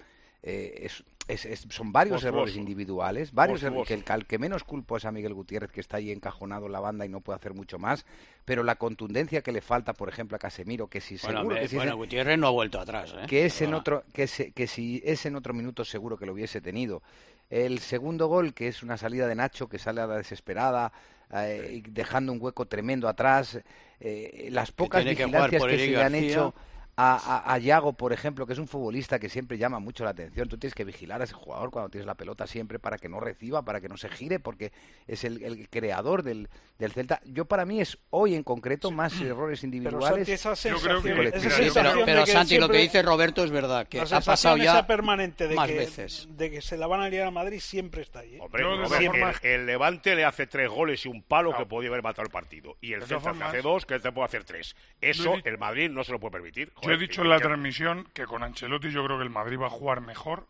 eh, es, es, es, son varios Monstruoso. errores individuales, varios errores, Monstruoso. que el, que al que menos culpo es a Miguel Gutiérrez, que está ahí encajonado en la banda y no puede hacer mucho más, pero la contundencia que le falta, por ejemplo, a Casemiro, que si Bueno, seguro me- que si bueno, ese- Gutiérrez no ha vuelto atrás, ¿eh? que es en Ah. otro que, se- que si es en otro minuto seguro que lo hubiese tenido. El segundo gol, que es una salida de Nacho que sale a la desesperada, eh, y dejando un hueco tremendo atrás, eh, las pocas tiene que jugar vigilancias por que Eric se le han García. hecho a, a, a Yago, por ejemplo, que es un futbolista que siempre llama mucho la atención. Tú tienes que vigilar a ese jugador cuando tienes la pelota siempre para que no reciba, para que no se gire, porque es el, el creador del, del Celta. Yo para mí es hoy en concreto más errores individuales Santi, esa que sensación- colectivos. esa Sí, sensación pero, de pero que Santi, lo que siempre- dice Roberto es verdad, que la ha sensación pasado ya esa permanente de más que, veces. de que se la van a liar a Madrid siempre está ahí. ¿eh? Hombre, Yo, de Robert, todas el, formas- el Levante le hace tres goles y un palo que podía haber matado el partido. Y el De todas Celta le hace formas- dos, que te puede hacer tres. Yo Eso he di- el Madrid no se lo puede permitir. Yo he Joder, dicho y- en la y- transmisión que con Ancelotti yo creo que el Madrid va a jugar mejor.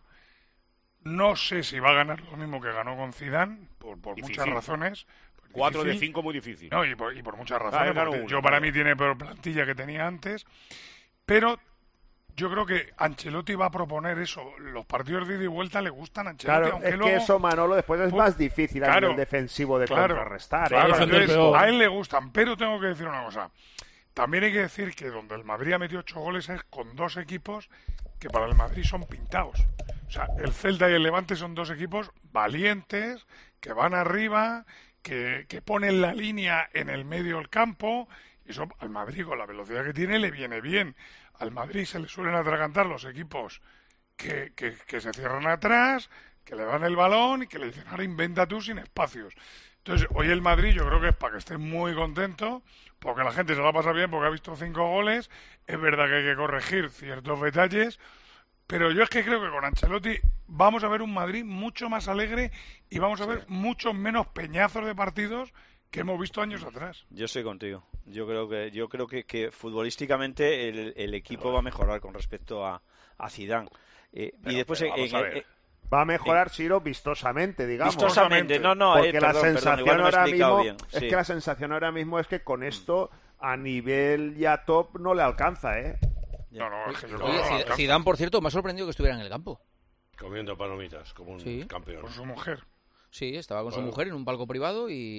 No sé si va a ganar lo mismo que ganó con Zidane, por, por Difícil. muchas razones. Cuatro de Difícil. cinco muy difícil. No, y por, y por muchas Ah, razones. él ganó porque uno, yo para vale. mí tiene peor plantilla que tenía antes. Pero yo creo que Ancelotti va a proponer eso. Los partidos de ida y vuelta le gustan a Ancelotti, Claro, aunque es que luego... eso, Manolo, después es Pu- más difícil a Claro, nivel defensivo de claro, contrarrestar. ¿eh? claro, Defender entonces, peor. a él le gustan, pero tengo que decir una cosa. También hay que decir que donde el Madrid ha metido ocho goles es con dos equipos que para el Madrid son pintados. O sea, el Celta y el Levante son dos equipos valientes, que van arriba, que, que ponen la línea en el medio del campo, y eso al Madrid, con la velocidad que tiene, le viene bien. Al Madrid se le suelen atragantar los equipos que, que, que se cierran atrás, que le dan el balón y que le dicen, ahora inventa tú sin espacios. Entonces, hoy el Madrid yo creo que es para que esté muy contento, porque la gente se la pasa bien, porque ha visto cinco goles. Es verdad que hay que corregir ciertos detalles, pero yo es que creo que con Ancelotti vamos a ver un Madrid mucho más alegre y vamos a ver muchos menos peñazos de partidos que hemos visto años atrás. Yo estoy contigo. Yo creo que yo creo que, que futbolísticamente el, el equipo va a mejorar con respecto a, a Zidane. Eh, y Pero, después pero en- vamos en- a ver. eh, Va a mejorar, Ciro, vistosamente, digamos. Vistosamente, no, no, Porque eh, la perdón, perdón, sensación igual no me he ahora explicado mismo bien, es sí. que la sensación ahora mismo es que con esto a nivel ya top no le alcanza, ¿eh? No, no, es que yo Oye, Zid- Zidane, por cierto, me ha sorprendido que estuviera en el campo. Comiendo palomitas, como un Sí. campeón. Con su mujer. Sí, estaba con su Bueno. mujer en un palco privado y,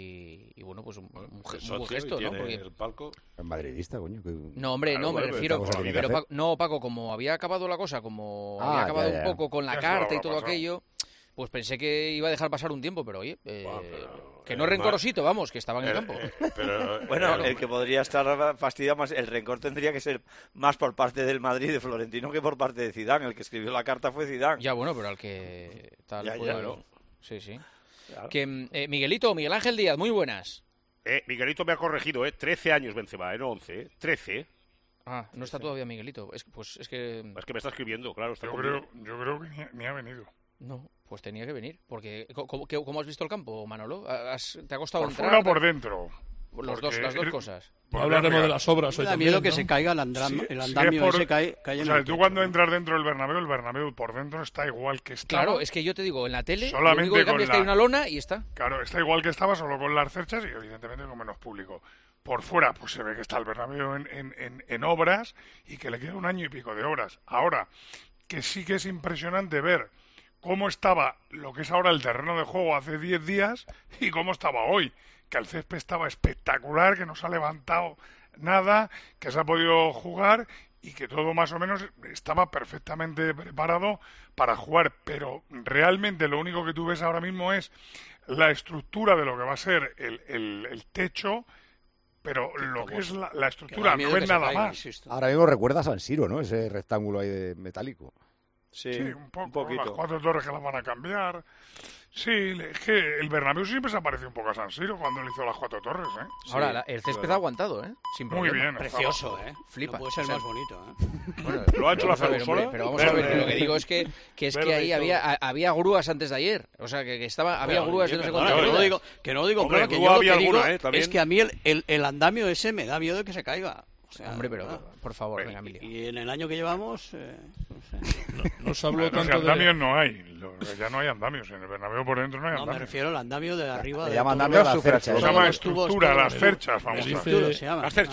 y, y bueno, pues un, un, ge- El un buen socio gesto, y ¿no? tiene Porque- el palco. Es madridista, coño. que- No, hombre, Claro, no, me bueno, pero refiero... esta cosa tiene que Pero, hacer. Pa- no, Paco, como había acabado la cosa, como Ah, había acabado ya, ya. un poco con la Ya se lo carta y habrá todo pasado. aquello, pues pensé que iba a dejar pasar un tiempo, pero oye, eh, que no eh, rencorosito, vamos, que estaba en el eh, campo. eh, pero, Bueno, eh, el que podría estar fastidiado más, el rencor tendría que ser más por parte del Madrid de Florentino que por parte de Zidane. El que escribió la carta fue Zidane. Ya, bueno, pero al que tal Ya, fue... ya, ¿no? Sí, sí. Claro. Que, mm, eh, Miguelito, Miguel Ángel Díaz, muy buenas. Eh, Miguelito me ha corregido, ¿eh? trece años Benzema, ¿eh? No once, ¿eh? trece. Ah, no está todavía Miguelito. Es, pues es que... Es que me está escribiendo, claro. Está Yo conmigo. creo, yo creo que ni, ni ha venido. No, pues tenía que venir. Porque, co- ¿cómo, qué- cómo has visto el campo, Manolo? ¿Has- ¿Te ha costado ¿Por entrar? fuera o por dentro? Los Porque dos, las dos el- cosas. Pues Hablaremos mira, de las obras Me hoy da también, miedo que ¿no? se caiga el, andam- Si- el si es andamio por- ese cae, cae en O sea, el tú techo, cuando ¿no? entras dentro del Bernabéu, el Bernabéu por dentro está igual que estaba. Claro, es que yo te digo, en la tele, Solamente lo único que con cambia es que hay la- una lona y está. Claro, está igual que estaba, solo con las cerchas y evidentemente con menos público. Por fuera, pues se ve que está el Bernabéu en, en, en, en obras y que le queda un año y pico de obras. Ahora, que sí que es impresionante ver cómo estaba lo que es ahora el terreno de juego hace diez días y cómo estaba hoy. Que el césped estaba espectacular, que no se ha levantado nada, que se ha podido jugar y que todo más o menos estaba perfectamente preparado para jugar. Pero realmente lo único que tú ves ahora mismo es la estructura de lo que va a ser el, el, el techo, pero lo que es la, la estructura no ves nada más. Ahora mismo recuerda a San Siro, ¿no? Ese rectángulo ahí de metálico. Sí, Sí, un poco, un poquito. las cuatro torres que las van a cambiar. Sí, le- es que el Bernabéu siempre se ha parecido un poco a San Siro cuando le hizo las cuatro torres, ¿eh? Ahora, la- el césped ha aguantado, ¿eh? Sin Muy problema. bien, Precioso, estaba- ¿eh? Flipa. No puede ser O sea, más bonito, ¿eh? Bueno, ¿Lo ha hecho la vamos a ver, Fergusola? hombre, pero vamos a ver, Verde. lo que digo es que, que es que Verde ahí y había, todo. a- había grúas antes de ayer. O sea, que, que estaba, había Pero, grúas de oye, no sé perdona, cuántas que no ruedas. digo, que no digo, Hombre, claro, que grúa yo lo había que digo alguna, ¿eh? También. es que a mí el, el, el andamio ese me da miedo de que se caiga. O sea, Hombre, pero ¿verdad? por favor, venga, Emilio. Y en el año que llevamos, eh, no sé. No se habló Bueno, si tanto andamios de... no hay, lo- ya no hay andamios, en el Bernabéu por dentro no hay No, me andamios. refiero al andamio de arriba. Le de llaman todo andamio lo- a las cerchas. Se todo llama los tubos, estructura, todo- las cerchas, Me vamos a dice- ver. se llama. Las cerchas.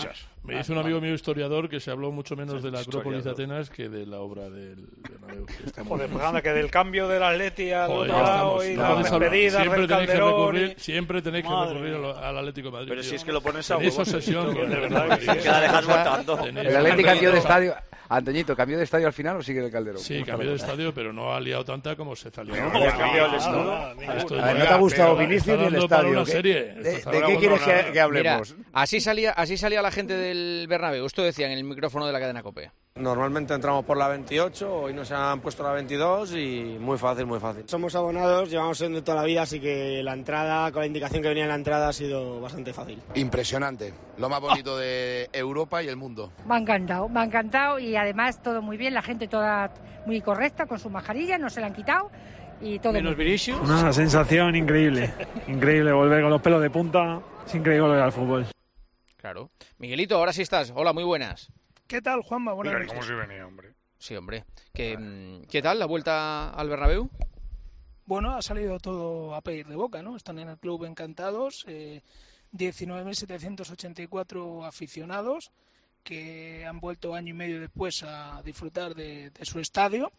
Me dice un amigo mío historiador que se habló mucho menos de la Acrópolis de Atenas que de la obra del Bernabéu. Joder, pues anda, que del cambio del Atleti al Joder, otro lado y no las despedidas siempre del tenéis que Calderón. recurrir, y... siempre tenéis que Madre recurrir al, al Atlético de Madrid. Pero tío. si es que lo pones a Tenéis huevo. obsesión con De el verdad, Madrid. que la dejas votando. ¿El Atlético cambió de estadio? Antoñito, ¿cambió de estadio al final o sigue el Calderón? Sí, cambió de estadio, pero no ha liado tanta como se salió. No, no, no te ha gustado Vinicius ni el estadio. ¿De, de, de qué quieres que, que hablemos? Mira, así salía, así salía la gente del Bernabéu. Esto decían en el micrófono de la cadena COPE. Normalmente entramos por la veintiocho, hoy nos han puesto la veintidós y muy fácil, muy fácil. Somos abonados, llevamos siendo toda la vida, así que la entrada, con la indicación que venía en la entrada, ha sido bastante fácil. Impresionante, lo más bonito de Europa y el mundo. Me ha encantado, me ha encantado y además todo muy bien, la gente toda muy correcta con su mascarilla, no se la han quitado y todo Menos Vinicius. Una sensación increíble, increíble volver con los pelos de punta, es increíble volver al fútbol. Claro. Miguelito, ahora sí estás. Hola, muy buenas. ¿Qué tal, Juanma? Buenas Mira, noches. ¿cómo se venía, hombre? Sí, hombre. ¿Qué, ¿Qué tal la vuelta al Bernabéu? Bueno, ha salido todo a pedir de boca, ¿no? Están en el club encantados, eh, diecinueve mil setecientos ochenta y cuatro aficionados que han vuelto año y medio después a disfrutar de, de su estadio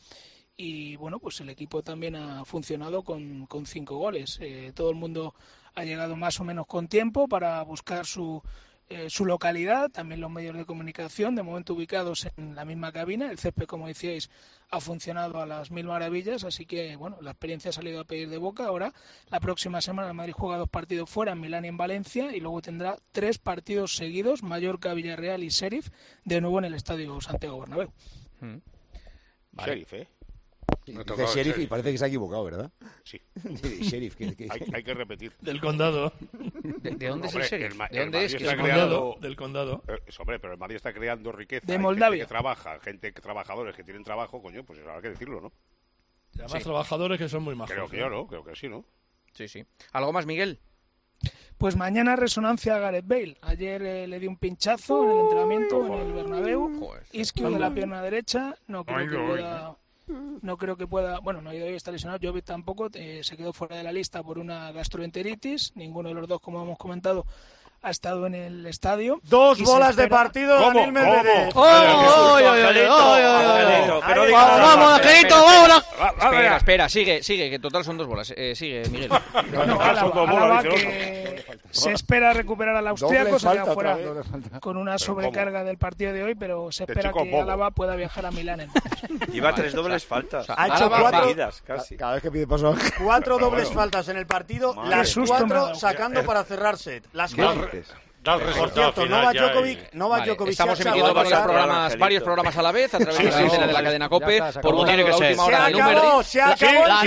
y, bueno, pues el equipo también ha funcionado con, con cinco goles. Eh, todo el mundo ha llegado más o menos con tiempo para buscar su... Eh, su localidad, también los medios de comunicación, de momento ubicados en la misma cabina. El césped, como decíais, ha funcionado a las mil maravillas, así que bueno, la experiencia ha salido a pedir de boca. Ahora, la próxima semana, el Madrid juega dos partidos fuera, en Milán y en Valencia, y luego tendrá tres partidos seguidos, Mallorca, Villarreal y Sheriff, de nuevo en el Estadio Santiago Bernabéu. Hmm. Vale. Sheriff, ¿eh? Dice sheriff, sheriff y parece que se ha equivocado, ¿verdad? Sí. Sheriff, que, que... Hay, hay que repetir. Del condado. ¿De, de dónde hombre, es el sheriff? El, ¿De dónde el es? Madrid Que está es creando... Del condado. Eh, hombre, pero el Madrid está creando riqueza. De Hay Moldavia. Gente que trabaja, gente que trabajadores que tienen trabajo, coño, pues habrá que decirlo, ¿no? Y además Sí. trabajadores que son muy majos. Creo que ¿eh? yo no, creo que sí, ¿no? Sí, sí. ¿Algo más, Miguel? Pues mañana resonancia a Gareth Bale. Ayer eh, le dio un pinchazo en el entrenamiento en el Bernabéu. Joder. Isquio de la pierna derecha. No No creo ha que ido hoy, pueda... No creo que pueda, bueno, no ha ido hoy, está lesionado, Jovic tampoco, eh, se quedó fuera de la lista por una gastroenteritis, ninguno de los dos, como hemos comentado, ha estado en el estadio. Dos Y se bolas de espera- partido, ¿Cómo? Daniel Medvedev. ¿Cómo? ¡Oh, Qué oh, susto, oh, Angelito, oh, oh, oh, Angelito, oh, que no oh, digas vamos, nada. vamos, Espera, Angelito, espera, vámonos. espera. Espera, espera, sigue, sigue, que total son dos bolas. Eh, sigue, Miguel. No, No, Álava, son dos bolas, Álava dice que se espera recuperar al austriaco, Doble se queda falta fuera otra vez, doble falta. con una Pero sobrecarga del partido de hoy, pero se Este espera chico que bobo. Álava pueda viajar a Milán. En... Lleva Vale, tres dobles faltas. Ha hecho Álava, cuatro, seguidas, casi. cada vez que pide paso. Cuatro Pero dobles bueno. faltas en el partido, Madre las susto me ha cuatro dado. sacando para cerrar set. Las ¿Qué cuatro. dices? Da el Por resultado cierto, final Novak ya y- Djokovic, Novak Vale, Djokovic estamos se ha emitiendo acabado varios ya. programas, Angelito. varios programas a la vez a través Sí, de la sí, antena sí. de la cadena Ya COPE está, se por acabó. motivos de Tiene que última Se hora de acabó, Lumerdi. se acabó el ¡Vamos!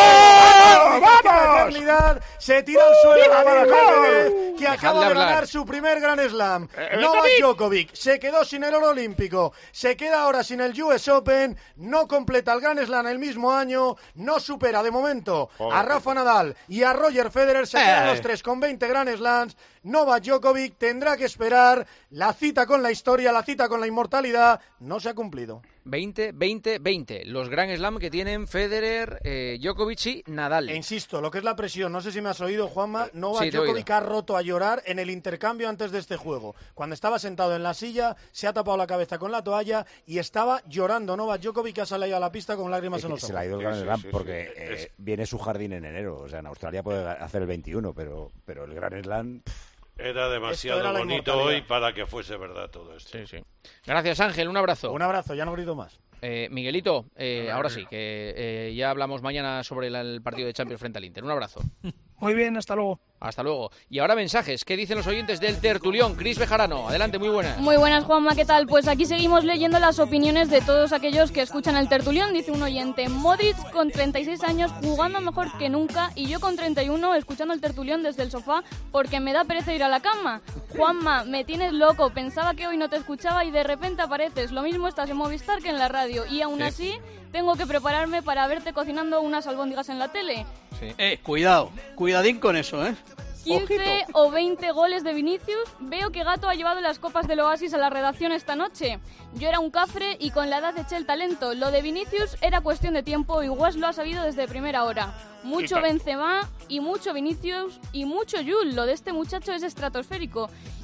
tiempo. ¡Vamos! Eternidad, se tira al suelo para Medvedev, que acaba de hablar. ganar su primer Grand Slam. Eh, Novak Djokovic se quedó sin el oro olímpico, se queda ahora sin el U S Open, no completa el Grand Slam el mismo año, no supera de momento a Rafa Nadal y a Roger Federer, se quedan Eh. los tres con veinte Grand Slams. Novak Djokovic tendrá que esperar, la cita con la historia, la cita con la inmortalidad, no se ha cumplido. veinte, veinte, veinte. Los Grand Slam que tienen Federer, eh, Djokovic y Nadal. E insisto, lo que es la presión, no sé si me has oído, Juanma, Novak Sí, te he Djokovic oído. ha roto a llorar en el intercambio antes de este juego. Cuando estaba sentado en la silla, se ha tapado la cabeza con la toalla y estaba llorando. Novak Djokovic ha salido a la pista con lágrimas Es en que los se ojos. le ha ido el Sí, Grand sí, Slam sí, sí. porque Es- eh, viene su jardín en enero. O sea, en Australia puede hacer el veintiuno, pero, pero el Grand Slam... pff, Era demasiado Esto era la bonito inmortalidad. hoy para que fuese verdad todo esto. Sí, sí. Gracias, Ángel. Un abrazo. Un abrazo, ya no grito más. Eh, Miguelito, eh, ahora sí, que eh, ya hablamos mañana sobre el, el partido de Champions frente al Inter. Un abrazo. Muy bien, hasta luego. Hasta luego. Y ahora mensajes. ¿Qué dicen los oyentes del tertulión? Cris Bejarano. Adelante, muy buenas. Muy buenas, Juanma, ¿qué tal? Pues aquí seguimos leyendo las opiniones de todos aquellos que escuchan el tertulión. Dice un oyente, Modric con treinta y seis años jugando mejor que nunca y yo con treinta y uno escuchando el tertulión desde el sofá porque me da pereza ir a la cama. Juanma, me tienes loco, pensaba que hoy no te escuchaba y de repente apareces. Lo mismo estás en Movistar que en la radio y aún Sí. así tengo que prepararme para verte cocinando unas albóndigas en la tele. Sí. Eh, cuidado, cuidadín con eso, ¿eh? quince o veinte goles de Vinicius. Veo que Gato ha llevado las copas del Oasis a la redacción esta noche. Yo era un cafre y con la edad eché el talento. Lo de Vinicius era cuestión de tiempo y West lo ha sabido desde primera hora. Mucho Y ta- Benzema y mucho Vinicius y mucho Jul. Lo de este muchacho es estratosférico.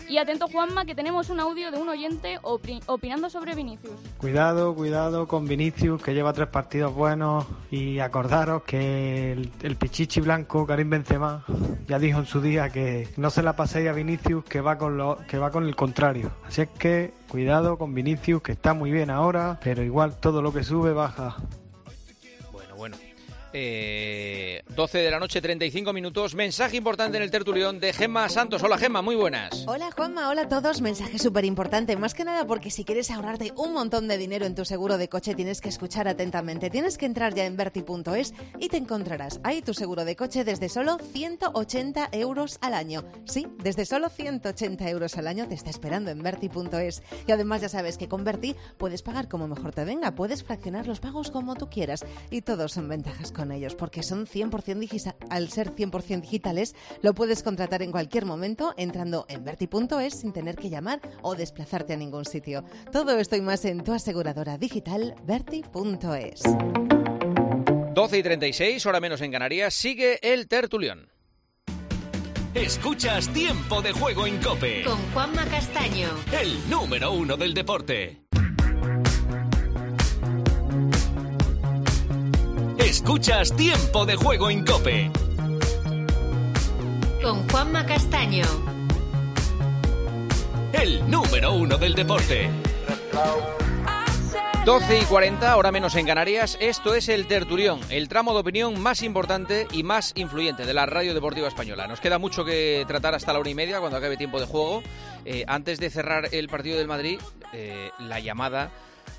Y atento, Juanma, que tenemos un audio de un oyente opi- opinando sobre Vinicius. Cuidado, cuidado con Vinicius, que lleva tres partidos buenos, y acordaros que el, el pichichi blanco, Karim Benzema, ya dijo en su día que no se la paséis a Vinicius, que va con lo, que va con el contrario. Así es que cuidado con Vinicius, que está muy bien ahora, pero igual todo lo que sube baja. Bueno, bueno. Eh, doce de la noche, treinta y cinco minutos. Mensaje importante en el tertulión de Gemma Santos. Hola, Gemma, muy buenas. Hola, Juanma, hola a todos. Mensaje súper importante, más que nada porque si quieres ahorrarte un montón de dinero en tu seguro de coche tienes que escuchar atentamente. Tienes que entrar ya en Verti punto es y te encontrarás ahí tu seguro de coche desde solo ciento ochenta euros al año. Sí, desde solo ciento ochenta euros al año te está esperando en Verti punto es. Y además ya sabes que con Verti puedes pagar como mejor te venga, puedes fraccionar los pagos como tú quieras y todos son ventajas con ellos, porque son cien por ciento digitales. Al ser cien por ciento digitales, lo puedes contratar en cualquier momento entrando en Verti punto es sin tener que llamar o desplazarte a ningún sitio. Todo esto y más en tu aseguradora digital Verti punto es. doce y treinta y seis, hora menos en Canarias, sigue el tertulión. Escuchas Tiempo de Juego en COPE. Con Juanma Castaño. El número uno del deporte. Escuchas Tiempo de Juego en COPE. Con Juanma Castaño. El número uno del deporte. doce y cuarenta, hora menos en Canarias. Esto es el tertulión, el tramo de opinión más importante y más influyente de la radio deportiva española. Nos queda mucho que tratar hasta la una y media, cuando acabe tiempo de juego. Eh, antes de cerrar el partido del Madrid, eh, la llamada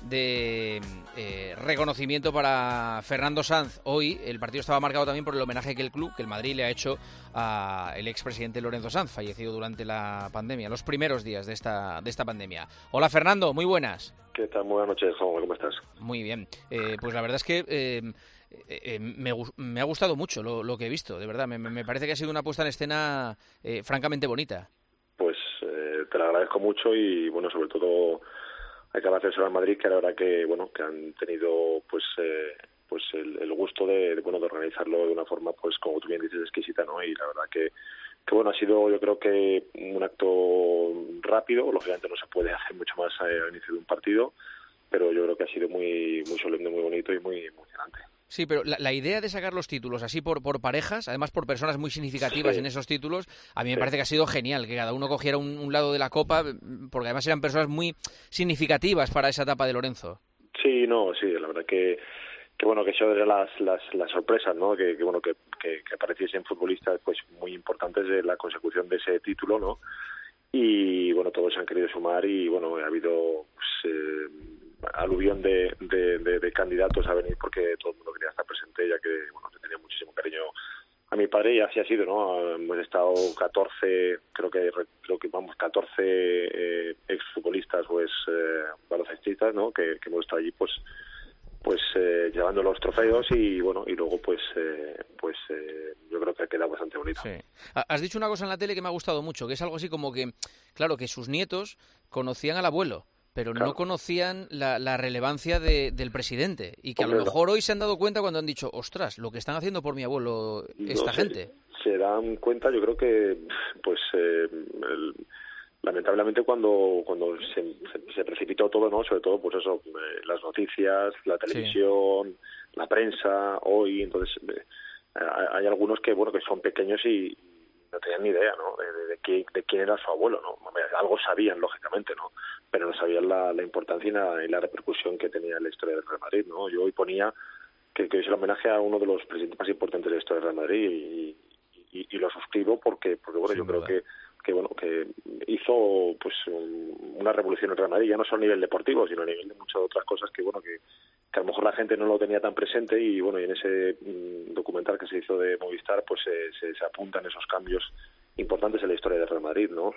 de eh, reconocimiento para Fernando Sanz. Hoy el partido estaba marcado también por el homenaje que el club, que el Madrid le ha hecho al expresidente Lorenzo Sanz, fallecido durante la pandemia, los primeros días de esta, de esta pandemia. Hola, Fernando, muy buenas. ¿Qué tal? Muy buenas noches, Juan, ¿cómo estás? Muy bien. Eh, pues la verdad es que eh, eh, me, me ha gustado mucho lo, lo que he visto, de verdad. Me, me parece que ha sido una puesta en escena eh, francamente bonita. Pues eh, te lo agradezco mucho y, bueno, sobre todo hay que agradecer al Madrid, que la verdad que, bueno, que han tenido pues eh, pues el, el gusto de, de, bueno, de organizarlo de una forma, pues como tú bien dices, exquisita, ¿no? Y la verdad que, que bueno, ha sido, yo creo que un acto rápido. Lógicamente no se puede hacer mucho más al inicio de un partido, pero yo creo que ha sido muy muy solemne, muy bonito y muy emocionante. Sí, pero la, la idea de sacar los títulos así por, por parejas, además por personas muy significativas sí. en esos títulos, a mí me sí. parece que ha sido genial, que cada uno cogiera un, un lado de la copa, porque además eran personas muy significativas para esa etapa de Lorenzo. Sí, no, sí, la verdad que, que bueno, que eso eran las, las, las sorpresas, ¿no? Que, que bueno, que, que, que apareciesen futbolistas pues muy importantes de la consecución de ese título, ¿no? Y bueno, todos se han querido sumar y bueno, ha habido pues, eh, aluvión de, de, de, de candidatos a venir, porque todo el mundo quería estar presente, ya que bueno, que tenía muchísimo cariño a mi padre, y así ha sido, ¿no? Hemos estado catorce, creo que creo que vamos catorce eh, exfutbolistas pues eh, baloncetistas, ¿no? Que, que hemos estado allí pues pues eh, llevando los trofeos y bueno, y luego pues eh, pues eh, yo creo que ha quedado bastante bonito. Sí. Has dicho una cosa en la tele que me ha gustado mucho, que es algo así como que, claro, que sus nietos conocían al abuelo, pero claro. no conocían la, la relevancia de, del presidente, y que Hombre, a lo mejor hoy se han dado cuenta cuando han dicho, ostras, lo que están haciendo por mi abuelo esta no, gente. Se, se dan cuenta, yo creo que pues eh, el, lamentablemente cuando cuando se, se, se precipitó todo, ¿no? Sobre todo pues eso, eh, las noticias, la televisión, sí. la prensa, hoy, entonces eh, hay algunos que bueno que son pequeños y no tenían ni idea, ¿no? De, de, de, quién, de quién era su abuelo, ¿no? Algo sabían, lógicamente, ¿no? Pero no sabían la, la importancia y la, y la repercusión que tenía en la historia del Real Madrid, ¿no? Yo hoy ponía que, que es el homenaje a uno de los presidentes más importantes de la historia del Real Madrid y, y, y lo suscribo porque, porque bueno, Sin yo duda. creo que que bueno que hizo pues una revolución en el Real Madrid, ya no solo a nivel deportivo, sino a nivel de muchas otras cosas que bueno que, que a lo mejor la gente no lo tenía tan presente, y bueno, y en ese mm, documental que se hizo de Movistar pues eh, se, se apuntan esos cambios importantes en la historia del Real Madrid, ¿no?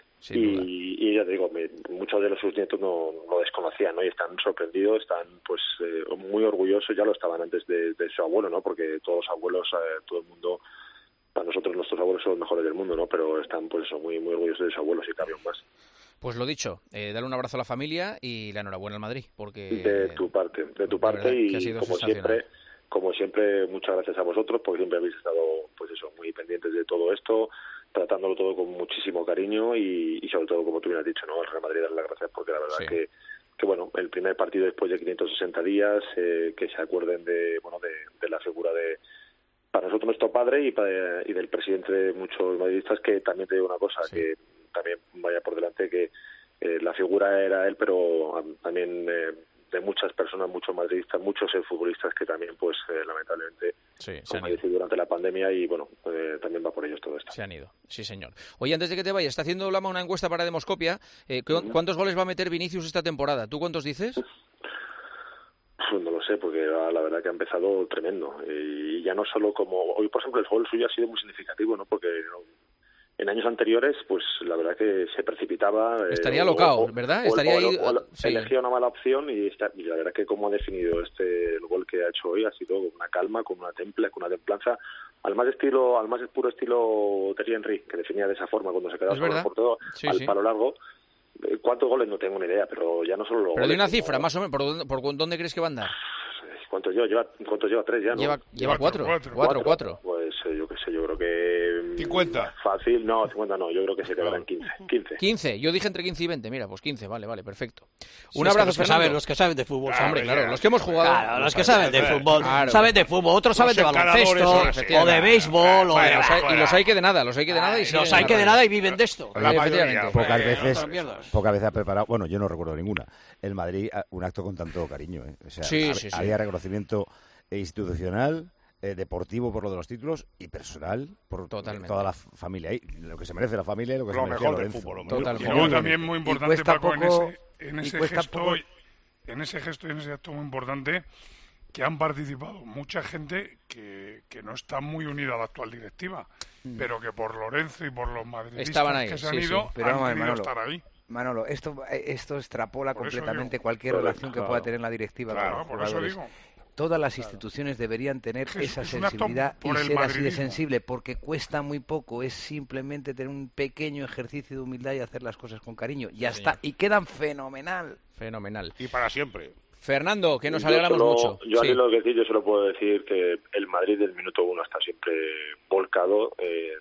Y, y ya te digo, me, muchos de los sus nietos no lo desconocían, ¿no? Y están sorprendidos, están pues eh, muy orgullosos, ya lo estaban antes de, de su abuelo, ¿no? Porque todos los abuelos, eh, todo el mundo, para nosotros nuestros abuelos son los mejores del mundo, ¿no? Pero están pues eso, muy muy orgullosos de sus abuelos y caben más. Pues lo dicho, eh, darle un abrazo a la familia y la enhorabuena al Madrid, porque de tu parte, de tu parte y como siempre, como siempre muchas gracias a vosotros, porque siempre habéis estado pues eso, muy pendientes de todo esto tratándolo todo con muchísimo cariño y, y sobre todo, como tú bien has dicho, ¿no? El Real Madrid darle las gracias porque la verdad Sí. que, que bueno, el primer partido después de quinientos sesenta días, eh, que se acuerden de, bueno, de, de la figura de, para nosotros nuestro padre y, para, y del presidente de muchos madridistas, que también te digo una cosa, sí. que también vaya por delante que eh, la figura era él, pero um, también eh, de muchas personas, muchos madridistas, muchos futbolistas que también, pues, eh, lamentablemente, sí, han fallecido durante la pandemia y, bueno, eh, también va por ellos todo esto. Se han ido, sí, señor. Oye, antes de que te vayas, está haciendo Lama una encuesta para Demoscopia. Eh, ¿cu- ¿Cuántos goles va a meter Vinicius esta temporada? ¿Tú cuántos dices? Pues no lo sé, porque la verdad que ha empezado tremendo. Y ya no solo como... Hoy, por ejemplo, el gol suyo ha sido muy significativo, ¿no? Porque en años anteriores, pues la verdad que se precipitaba... Estaría eh, locao, o- ¿verdad? o- Estaría o- ahí... o- o- sí. elegía una mala opción y, está, y la verdad que como ha definido este el gol que ha hecho hoy ha sido con una calma, con una templa, con una templanza, al más estilo, al más puro estilo Thierry Henry, que definía de esa forma cuando se quedaba Es solo verdad. por todo, Sí, al sí. palo largo. Eh, ¿Cuántos goles? No tengo ni idea, pero ya no solo los Pero de goles, una sino- cifra, más o menos, ¿por dónde, por dónde crees que va a andar? ¿Cuántos lleva? Lleva, ¿cuántos lleva? Tres ya, ¿no? Lleva- lleva cuatro, cuatro, cuatro, cuatro. Pues eh, yo qué sé, yo creo que... mm, cincuenta. Fácil, no, cincuenta no, yo creo que se quedarán quince. quince. quince, yo dije entre quince y veinte, mira, pues quince, vale, vale, perfecto. Sí, Un es que abrazo, los que Fernando. saben, los que saben de fútbol. Claro, hombre, saben. claro, los que hemos jugado. Claro, los que saben de fútbol. Claro. Saben de fútbol, otros saben de Los baloncesto, escaladores, o de béisbol, o de... Bueno, los hay- y los hay que de nada, los hay que de nada y Los siguen hay en que la de radio. nada y viven de esto. La Efectivamente. pocas Eh, veces, otras mierdas. pocas veces ha preparado, bueno, yo no recuerdo ninguna, el Madrid a- un acto con tanto cariño, ¿eh? O sea, Sí, hab- sí, sí. había reconocimiento institucional, eh, deportivo por lo de los títulos y personal por Totalmente. toda la f- familia ahí, lo que se merece la familia y lo que Lo se merece mejor del Lorenzo. fútbol, hombre. Totalmente. Y luego también muy importante, cuesta Paco, poco- en ese, en y ese cuesta gesto, poco- en ese gesto y en ese acto muy importante, que han participado mucha gente que, que no está muy unida a la actual directiva, pero que por Lorenzo y por los madridistas Estaban ahí, que se sí, han sí. ido, Pero han vamos, querido Manolo, estar ahí. Manolo, esto, esto extrapola Por eso completamente digo. cualquier Claro, relación que claro. pueda tener la directiva Claro, con los por eso jugadores. digo. Todas las instituciones deberían tener Es- esa es un acto sensibilidad y por el ser así de madridismo. sensible, porque cuesta muy poco, es simplemente tener un pequeño ejercicio de humildad y hacer las cosas con cariño. Ya Sí, está, señor. y quedan fenomenal. Fenomenal. Y para siempre. Fernando, que nos Yo alegramos solo- mucho. Yo Sí. así lo que decir, yo solo puedo decir que el Madrid del minuto uno está siempre volcado en,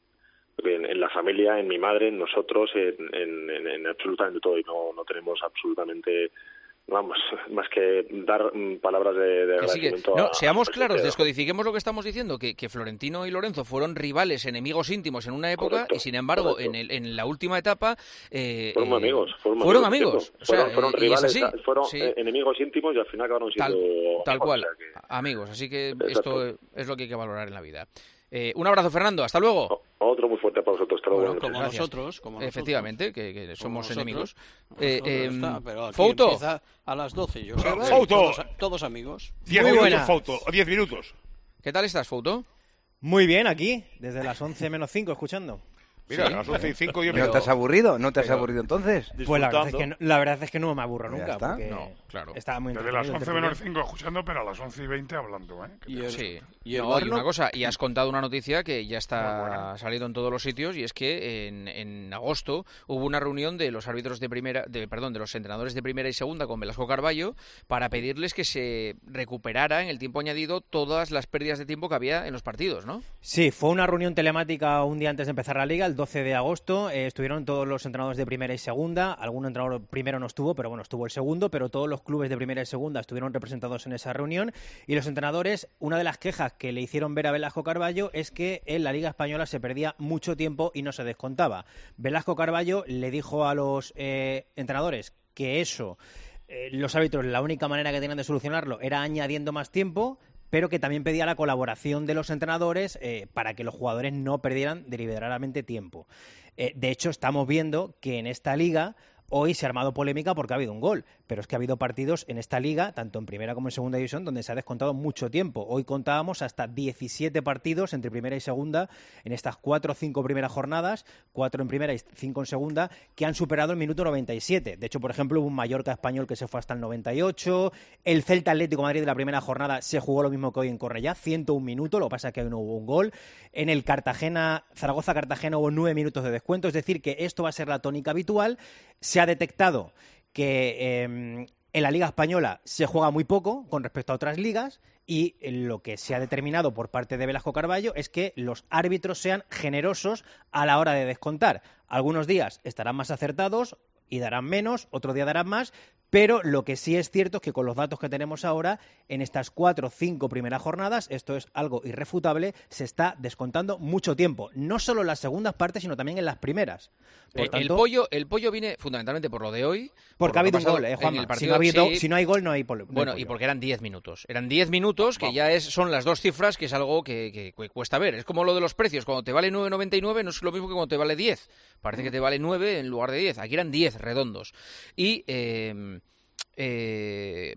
en, en la familia, en mi madre, en nosotros, en, en, en- en absolutamente todo y no, no tenemos absolutamente, vamos, más que dar mm, palabras de, de Que sí que- agradecimiento no, a- seamos al claros, presidente. descodifiquemos lo que estamos diciendo, que, que Florentino y Lorenzo fueron rivales, enemigos íntimos en una época Correcto, y sin embargo correcto. en, el, en la última etapa eh, Fueron eh, amigos, fueron, fueron amigos, amigos, entiendo. o sea, fueron, fueron y es rivales, así, fueron sí. eh, enemigos íntimos y al final acabaron siendo Tal- amigos, tal cual, o sea que- amigos, así que Exacto. esto es lo que hay que valorar en la vida. Eh, un abrazo, Fernando, hasta luego. Otro muy fuerte para vosotros. Hasta luego, Bueno, buenas como noches. nosotros, como nosotros. Efectivamente, que, que somos nosotros. enemigos. Nosotros, Eh, ya em, está, pero aquí Fouto, empieza a las doce, Joseba, y Fouto. todos, todos amigos. Diez Muy minutos, buenas. Fouto, o diez minutos. ¿qué tal estás, Fouto? Muy bien, aquí, desde las once menos cinco, escuchando. Mira, Sí. a las once y cinco yo me ¿No te has aburrido? ¿No te has pero- aburrido entonces? Pues la verdad, es Disfrutando. que no, la verdad es que no me aburro Ya nunca, está. porque No, claro. estaba muy Desde las entretenido el once menos tertuliano. cinco escuchando, pero a las once y veinte hablando, ¿eh? Que Y el, Sí, y el no, y horno- una cosa, y has contado una noticia que ya está Muy buena. salido en todos los sitios y es que en, en agosto hubo una reunión de los árbitros de primera, de, perdón, de los entrenadores de primera y segunda con Velasco Carballo para pedirles que se recuperara en el tiempo añadido todas las pérdidas de tiempo que había en los partidos, ¿no? Sí, fue una reunión telemática un día antes de empezar la liga, el doce de agosto. Eh, estuvieron todos los entrenadores de primera y segunda. Algún entrenador primero no estuvo, pero bueno, estuvo el segundo. Pero todos los clubes de primera y segunda estuvieron representados en esa reunión. Y los entrenadores, una de las quejas que le hicieron ver a Velasco Carballo es que en la Liga Española se perdía mucho tiempo y no se descontaba. Velasco Carballo le dijo a los eh, entrenadores que eso, eh, los árbitros, la única manera que tenían de solucionarlo era añadiendo más tiempo, pero que también pedía la colaboración de los entrenadores eh, para que los jugadores no perdieran deliberadamente tiempo. Eh, de hecho, estamos viendo que en esta liga hoy se ha armado polémica porque ha habido un gol, pero es que ha habido partidos en esta liga, tanto en primera como en segunda división, donde se ha descontado mucho tiempo. Hoy contábamos hasta diecisiete partidos entre primera y segunda en estas cuatro o cinco primeras jornadas, cuatro en primera y cinco en segunda, que han superado el minuto noventa y siete. De hecho, por ejemplo, hubo un Mallorca español que se fue hasta el noventa y ocho, el Celta Atlético de Madrid de la primera jornada se jugó lo mismo que hoy en Cornellá, ciento un minutos, lo que pasa es que hoy no hubo un gol. En el Cartagena, Zaragoza-Cartagena hubo nueve minutos de descuento, es decir, que esto va a ser la tónica habitual. Se ha detectado que eh, en la Liga Española se juega muy poco con respecto a otras ligas Y lo que se ha determinado por parte de Velasco Carballo es que los árbitros sean generosos a la hora de descontar. Algunos días estarán más acertados y darán menos, otro día darán más, pero lo que sí es cierto es que con los datos que tenemos ahora, en estas cuatro o cinco primeras jornadas, esto es algo irrefutable, se está descontando mucho tiempo. No solo en las segundas partes, sino también en las primeras. Por el, tanto, el pollo el pollo viene fundamentalmente por lo de hoy. Porque por ha habido un pasado gol, eh, en Juanma. el Si partido, no, ha habido, sí. si no hay gol, no hay pollo. No hay Bueno, pollo. y porque eran diez minutos. Eran diez minutos, que Vamos. ya es, son las dos cifras, que es algo que, que, que cuesta ver. Es como lo de los precios. Cuando te vale nueve noventa y nueve no es lo mismo que cuando te vale diez. Parece que te vale nueve en lugar de diez. Aquí eran diez redondos. Y eh, eh,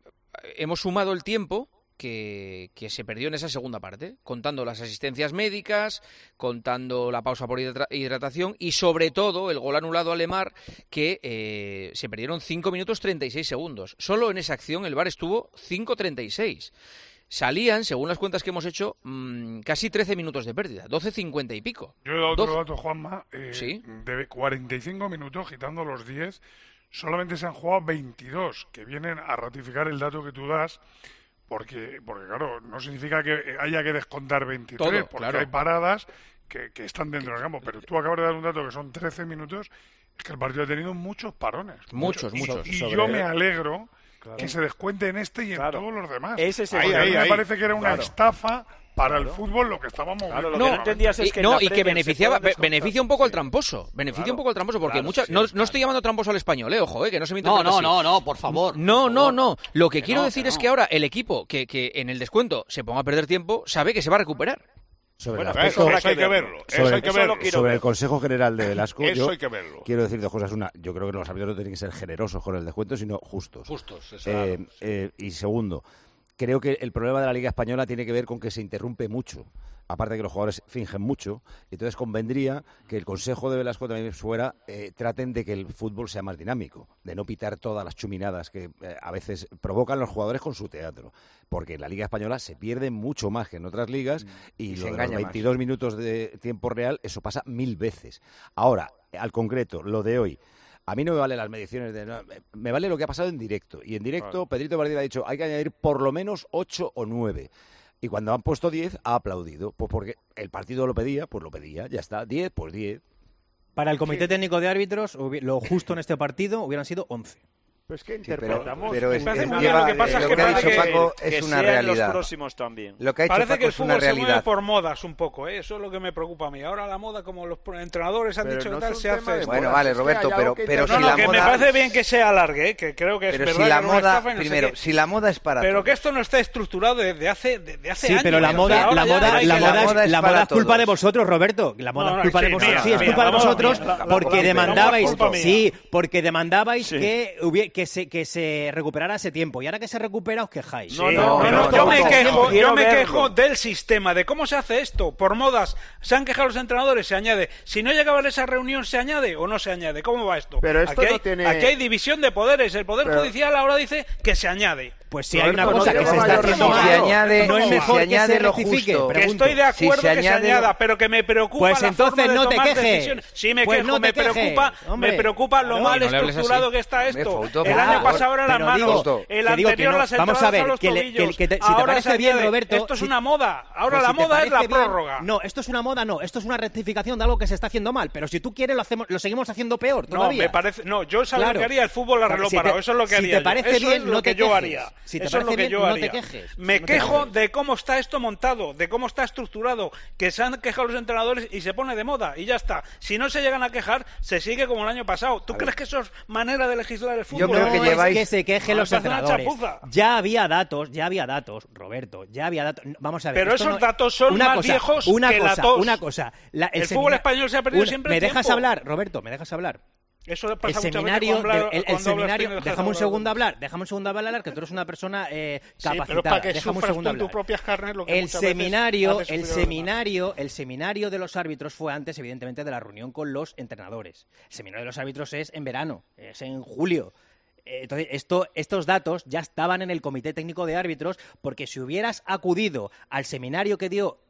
hemos sumado el tiempo que, que se perdió en esa segunda parte, contando las asistencias médicas, contando la pausa por hidra- hidratación y sobre todo el gol anulado a Lemar, que eh, se perdieron cinco minutos treinta y seis segundos. Solo en esa acción el V A R estuvo cinco treinta y seis. Salían, según las cuentas que hemos hecho, mmm, casi trece minutos de pérdida, doce cincuenta y pico. Yo he dado otro doce. dato, Juanma. Eh, ¿Sí? De cuarenta y cinco minutos, quitando los diez, solamente se han jugado veintidós, que vienen a ratificar el dato que tú das, porque, porque claro, no significa que haya que descontar veintitrés, Todo, porque claro. hay paradas que, que están dentro del campo. Pero tú acabas de dar un dato que son trece minutos, es que el partido ha tenido muchos parones. Muchos, Y- muchos. Y, Sobre- yo me alegro Claro. que se descuente en este y en Claro. todos los demás. Ese es el Porque ahí, a mí ahí, me ahí. parece que era una Claro. estafa para el Claro. fútbol lo que estábamos Claro, viendo. lo que no entendías es Y, que en no, la y que Premier se beneficiaba, puedan be- descontar. beneficia un poco al tramposo. Beneficia Claro. un poco al tramposo, porque Claro, muchas sí, no, claro. no estoy llamando tramposo al español, eh, ojo, eh, que no se me No, interprete no, así. no, no, por favor. No, por no, favor. no. Lo que Que quiero no, decir que es no. que ahora el equipo que, que en el descuento se ponga a perder tiempo sabe que se va a recuperar. Sobre Bueno, el eso, aspecto- eso hay que verlo. Eso sobre, hay que el- verlo. sobre el Consejo General de Velasco, Eso yo hay que verlo. quiero decir dos cosas. Una, yo creo que los árbitros no tienen que ser generosos con el descuento, sino justos. Justos, es Eh, claro. eh, y segundo, creo que el problema de la Liga Española tiene que ver con que se interrumpe mucho. Aparte de que los jugadores fingen mucho, entonces convendría que el Consejo de Velasco también fuera, eh, traten de que el fútbol sea más dinámico, de no pitar todas las chuminadas que eh, a veces provocan los jugadores con su teatro, porque en la Liga Española se pierde mucho más que en otras ligas y, Y lo se de los engaña más. veintidós minutos de tiempo real, eso pasa mil veces. Ahora, al concreto, lo de hoy. A mí no me valen las mediciones, de no, me vale lo que ha pasado en directo. Y en directo, Claro. Pedrito Bardida ha dicho, hay que añadir por lo menos ocho o nueve. Y cuando han puesto diez, ha aplaudido. Pues porque el partido lo pedía, pues lo pedía, ya está. diez, pues diez. Para el Comité Técnico de Árbitros, hubi- lo justo en este partido hubieran sido once. Pero es que Sí, pero, interpretamos. pero es, Me parece es- muy bien, lleva- lo que pasa es lo que que ha parece dicho que- Paco que es una sea en realidad. los próximos también. Lo que ha hecho Parece Paco que el es una fútbol se mueve realidad. por modas un poco, ¿eh? Eso es lo que me preocupa a mí. Ahora la moda, como los entrenadores han Pero dicho no que tal, es un se tema hace de esto. Bueno, modas, vale, es que Roberto, hay pero, algo que pero No, si no, la que me moda... parece bien que se alargue, ¿eh? Que creo que es Pero verdad si la que era una moda, estafa y no sé primero, qué. si la moda es para Pero todos. que esto no está estructurado desde hace, desde hace Sí, años. pero la ¿eh? moda, Ahora la ya moda, hay la que- moda, moda es, es la para moda es culpa todos. de vosotros, Roberto. La moda No, es no, culpa sí, de vosotros. mía, Sí, es mía, culpa de la moda vosotros mía, la- la porque moda demandabais, culpa mía. sí, porque demandabais Sí. que hubie- que se que se recuperara ese tiempo y ahora que se recupera os quejáis. No, Sí, no, no, no, no, no, yo me no, quejo, quiero yo me verlo. quejo del sistema, de cómo se hace esto, por modas. Se han quejado los entrenadores, se añade. Si no llegaba a esa reunión, ¿se añade o no se añade? ¿Cómo va esto? Pero esto aquí, no hay, tiene- aquí hay división de poderes. El Poder Pero- Judicial ahora dice que se añade. Pues si hay una Roberto, no cosa que tiene se está mayor haciendo razón. Si se mal, añade, no es si mejor se que se añade lo rectifique. justo. Que Pregunto. estoy de acuerdo Si se que se añade lo- añada, pero que me preocupa Pues la entonces forma de no te tomar quejes. decisiones. Sí me Pues quejo, no te me quejes, preocupa, hombre. me preocupa lo Claro. mal No le hables así. estructurado que está Me esto. Fouto, El por año favor. pasado era la Pero mano, digo- el que digo que anterior no. las Vamos entradas a ver, los que le- que- tobillos. que te- si te Ahora parece se bien, añade. Roberto, Esto es si- una moda. Ahora Pues la si te moda es la parece bien- prórroga. No, esto es una moda, no. Esto es una rectificación de algo que se está haciendo mal. Pero si tú quieres, lo hacemos, lo seguimos haciendo peor No, todavía. me parece. No, yo sabía Claro. que haría el fútbol arregló Si te- parado. Eso es lo que si haría. te parece yo. Eso bien, es lo no que te yo quejes. haría. Si te Eso es lo parece que bien, yo no te haría. quejes. Me No te quejo quejes. de cómo está esto montado, de cómo está estructurado, que se han quejado los entrenadores y se pone de moda y ya está. Si no se llegan a quejar, se sigue como el año pasado. ¿Tú crees que eso es manera de legislar el fútbol? Yo creo no que es lleváis- que se quejen No, los se hace una entrenadores. chapuza. Ya había datos, ya había datos, Roberto, ya había datos. Vamos a ver. Pero esto esos no- datos son una más cosa, viejos una que la cosa, tos. Una cosa, la- El semina- fútbol español se ha perdido una- siempre ¿Me el dejas tiempo. hablar, Roberto? ¿Me dejas hablar? Eso pasa El muchas veces seminario, cuando habla- de- el, el cuando hablas seminario, tú y no dejas déjame un hablar. segundo hablar, déjame un segundo hablar, que tú eres una persona eh, Sí, pero capacitada. para que déjame un sufras segundo tú en tus hablar. propias carnes lo que El muchas veces seminario, hace el sufrir a los demás. seminario, el seminario de los árbitros fue antes, evidentemente, de la reunión con los entrenadores. El seminario de los árbitros es en verano, es en julio. Eh, Entonces, esto, estos datos ya estaban en el Comité Técnico de Árbitros, porque si hubieras acudido al seminario que dio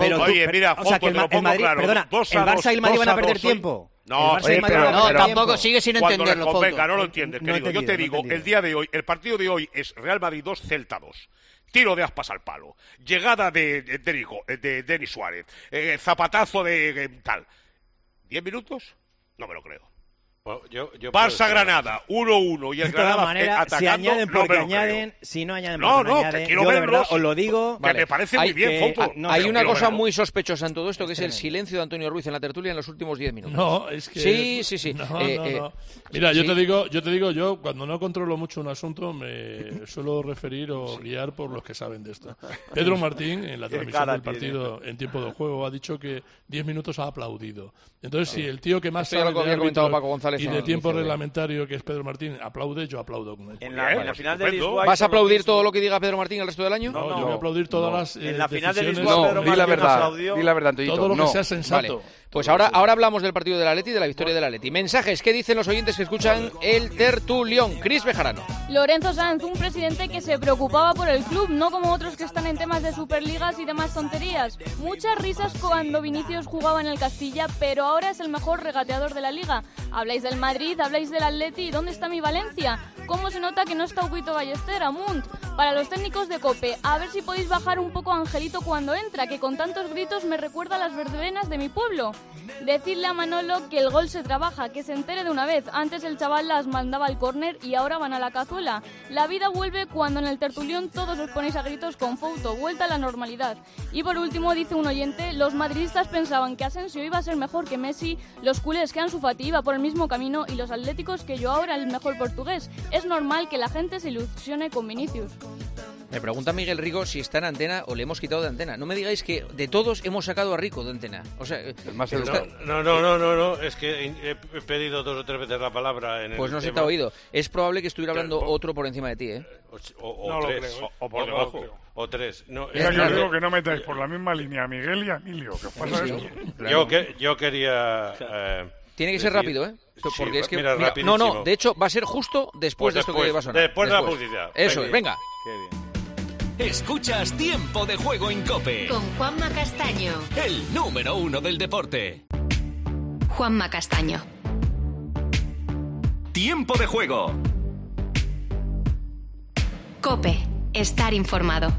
Pero tú- Oye, mira, o sea, Foto, que el te Ma- lo pongo el Madrid- claro. perdona, Dos ¿el a Barça dos, y el Madrid dos van a a perder dos hoy. tiempo? No, El Barça y el Madrid pero- van a perder pero- tiempo. sigue sin Cuando le entenderlo, Foto. convenga, no lo entiendes, No he querido. Yo entendido, te no he digo, entendido. el día de hoy, el partido de hoy es Real Madrid dos, Celta dos. Tiro de Aspas al palo. Llegada de, de, de, Nico- de Denis Suárez. Eh, zapatazo de, de tal. ¿Diez minutos? No me lo creo. Bueno, yo, yo Barça-Granada, uno uno, y el de todas Granada maneras, atacando, si añaden no porque me lo añaden, creo. si no añaden No, porque no, añaden, que quiero yo de verlos, verdad os lo digo. que me parece muy Hay bien, que- Fouto. no, hay una quiero cosa verlo. muy sospechosa en todo esto, que es el silencio de Antonio Ruiz en la tertulia en los últimos diez minutos. No, es que... Sí, sí, sí. No, Eh, no, eh, no. Mira, yo sí. te digo, yo te digo, yo cuando no controlo mucho un asunto me suelo referir o guiar por los que saben de esto. Pedro Martín, en la Qué transmisión cara del tiene. partido en tiempo de juego, ha dicho que diez minutos ha aplaudido. Entonces, si el tío que más Esto ya sabe lo de había comentado árbitros Paco González y en de el tiempo inicio de- reglamentario, que es Pedro Martín, aplaude, yo aplaudo con él. En la, en la final de Lisboa... ¿Vas a hizo lo aplaudir mismo. todo lo que diga Pedro Martín el resto del año? No, yo voy a aplaudir todas las eh, En la final de decisiones- Lisboa, Pedro di la Martín verdad, aplaudió. di la verdad, Antoñito, todo lo que no. sea sensato. Vale. Pues ahora, ahora hablamos del partido del Atleti y de la victoria del Atleti. Mensajes, ¿qué dicen los oyentes que escuchan el tertulión? Cris Bejarano. Lorenzo Sanz, un presidente que se preocupaba por el club, no como otros que están en temas de superligas y demás tonterías. Muchas risas cuando Vinicius jugaba en el Castilla, pero ahora es el mejor regateador de la liga. Habláis del Madrid, habláis del Atleti, ¿y dónde está mi Valencia? ¿Cómo se nota que no está Huguito Ballester, Amunt? Para los técnicos de COPE, a ver si podéis bajar un poco a Angelito cuando entra, que con tantos gritos me recuerda a las verbenas de mi pueblo. Decidle a Manolo que el gol se trabaja, que se entere de una vez. Antes el chaval las mandaba al córner y ahora van a la cazuela. La vida vuelve cuando en el tertulión todos os ponéis a gritos con Fouto, vuelta a la normalidad. Y por último, dice un oyente, los madridistas pensaban que Asensio iba a ser mejor que Messi, los culés que Ansu Fati iba por el mismo camino y los atléticos que yo ahora el mejor portugués. Es normal que la gente se ilusione con Vinicius. Me pregunta Miguel Rigo si está en antena o le hemos quitado de antena. No me digáis que de todos hemos sacado a Rico de antena. O sea, más pero está- No, no, no, no, no, es que he he pedido dos o tres veces la palabra en el Pues no se te tema. ha oído. Es probable que estuviera hablando otro por encima de ti, ¿eh? O, o No lo tres, creo, ¿eh? o, O por o- debajo. o- o tres. No, Mira, es que os que- digo que no metáis por la misma línea a Miguel y a Emilio, que os pasa Sí, esto. sí. yo, que, yo quería... eh, Tiene que ser decir- rápido, ¿eh? Porque Sí, es que mira, mira, no, no, rapidísimo. de hecho va a ser justo después Pues de esto después, que va a sonar. después de la publicidad. Eso es, venga. Qué bien. Escuchas Tiempo de Juego en COPE. Con Juanma Castaño. El número uno del deporte. Juanma Castaño. Tiempo de Juego. COPE. Estar informado.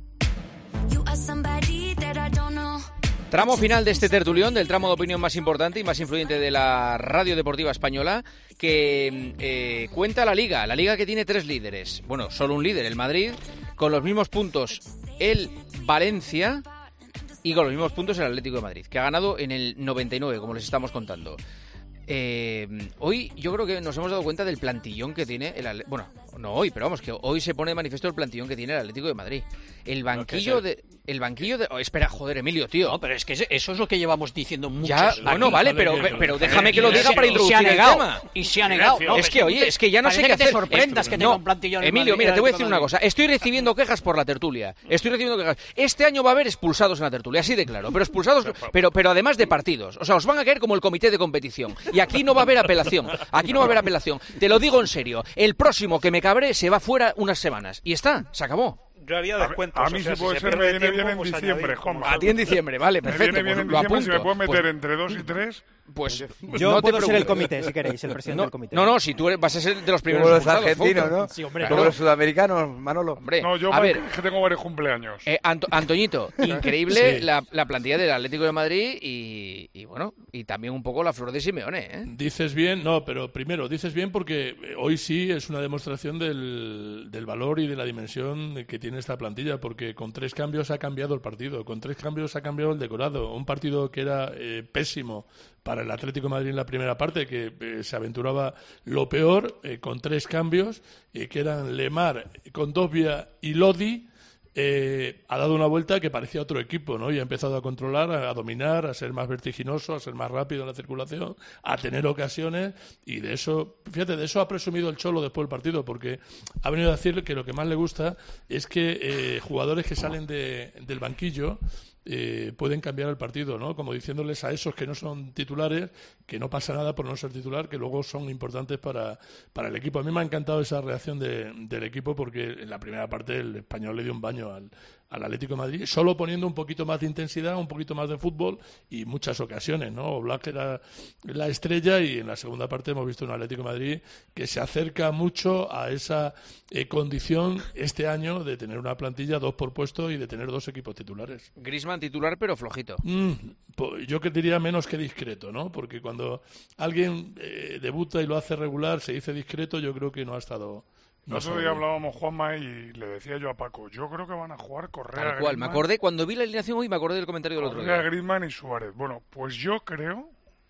Tramo final de este tertulión, del tramo de opinión más importante y más influyente de la radio deportiva española, que eh, cuenta la Liga, la Liga que tiene tres líderes. Bueno, solo un líder, el Madrid, con los mismos puntos el Valencia y con los mismos puntos el Atlético de Madrid, que ha ganado en el noventa y nueve, como les estamos contando. Eh, hoy yo creo que nos hemos dado cuenta del plantillón que tiene el Atle- bueno, no hoy, pero vamos, que hoy se pone de manifiesto el plantillón que tiene el Atlético de Madrid. El banquillo de el banquillo de oh, espera, joder, Emilio, tío. No, pero es que eso es lo que llevamos diciendo muchos. Ya, aquí. bueno, vale, pero, pero déjame que lo diga para Y se introducir ha el negado, tema. Y se ha negado. No, Es que, oye, es que ya no sé parece qué que hacer. te sorprendas que No, tenga un plantillón en Emilio, Madrid, mira, te voy a Atlético decir de una Madrid. cosa. Estoy recibiendo quejas por la tertulia. Estoy recibiendo quejas. Este año va a haber expulsados en la tertulia, así de claro. Pero expulsados, pero, pero además de partidos. O sea, os van a caer como el comité de competición. Y aquí no va a haber apelación. Aquí no va a haber apelación. Te lo digo en serio. El próximo que me cabre se va fuera unas semanas. Y está, se acabó. Yo haría A, descuentos. a mí o sea, si puede se ser me pierde viene tiempo, bien en pues diciembre, añadir. Juanma. A ti en diciembre, vale, perfecto. Me viene bien en pues lo diciembre, si me apunto. puedo meter Pues- entre dos y tres. Pues Yo no te puedo ser el preocupes. comité, si queréis, el presidente no, del comité. No, no, si tú eres- vas a ser de los primeros Como los expulsados, argentinos, Fouto. ¿no? Sí, hombre, Como claro. los sudamericanos, Manolo. Hombre, No, yo a ver, es que tengo varios cumpleaños. eh, Anto- Antoñito, increíble Sí. la, la plantilla del Atlético de Madrid y, y bueno, y también un poco la flor de Simeone, ¿eh? Dices bien, no, pero primero, dices bien porque hoy sí es una demostración del, del valor y de la dimensión que tiene esta plantilla, porque con tres cambios ha cambiado el partido, con tres cambios ha cambiado el decorado. Un partido que era eh, pésimo para el Atlético de Madrid en la primera parte, que eh, se aventuraba lo peor, eh, con tres cambios, eh, que eran Lemar, Condovia y Lodi. Eh, ha dado una vuelta que parecía otro equipo, ¿no? Y ha empezado a controlar, a, a dominar, a ser más vertiginoso, a ser más rápido en la circulación, a tener ocasiones, y de eso, fíjate, de eso ha presumido el Cholo después del partido, porque ha venido a decir que lo que más le gusta es que eh, jugadores que salen de, del banquillo eh, pueden cambiar el partido, ¿no? Como diciéndoles a esos que no son titulares que no pasa nada por no ser titular, que luego son importantes para, para el equipo. A mí me ha encantado esa reacción de, del equipo, porque en la primera parte el español le dio un baño al, al Atlético de Madrid, solo poniendo un poquito más de intensidad, un poquito más de fútbol y muchas ocasiones, ¿no? Oblak era la estrella y en la segunda parte hemos visto un Atlético de Madrid que se acerca mucho a esa eh, condición este año de tener una plantilla dos por puesto y de tener dos equipos titulares. Griezmann titular pero flojito. Mm, pues yo que diría menos que discreto, ¿no? Porque cuando alguien eh, debuta y lo hace regular, se dice discreto, yo creo que no ha estado... No, otro día hablábamos, Juanma, y le decía yo a Paco, yo creo que van a jugar Correa, Tal cual, Griezmann, me acordé, cuando vi la alineación hoy me acordé del comentario del otro Correa, día. Griezmann y Suárez. Bueno, pues yo creo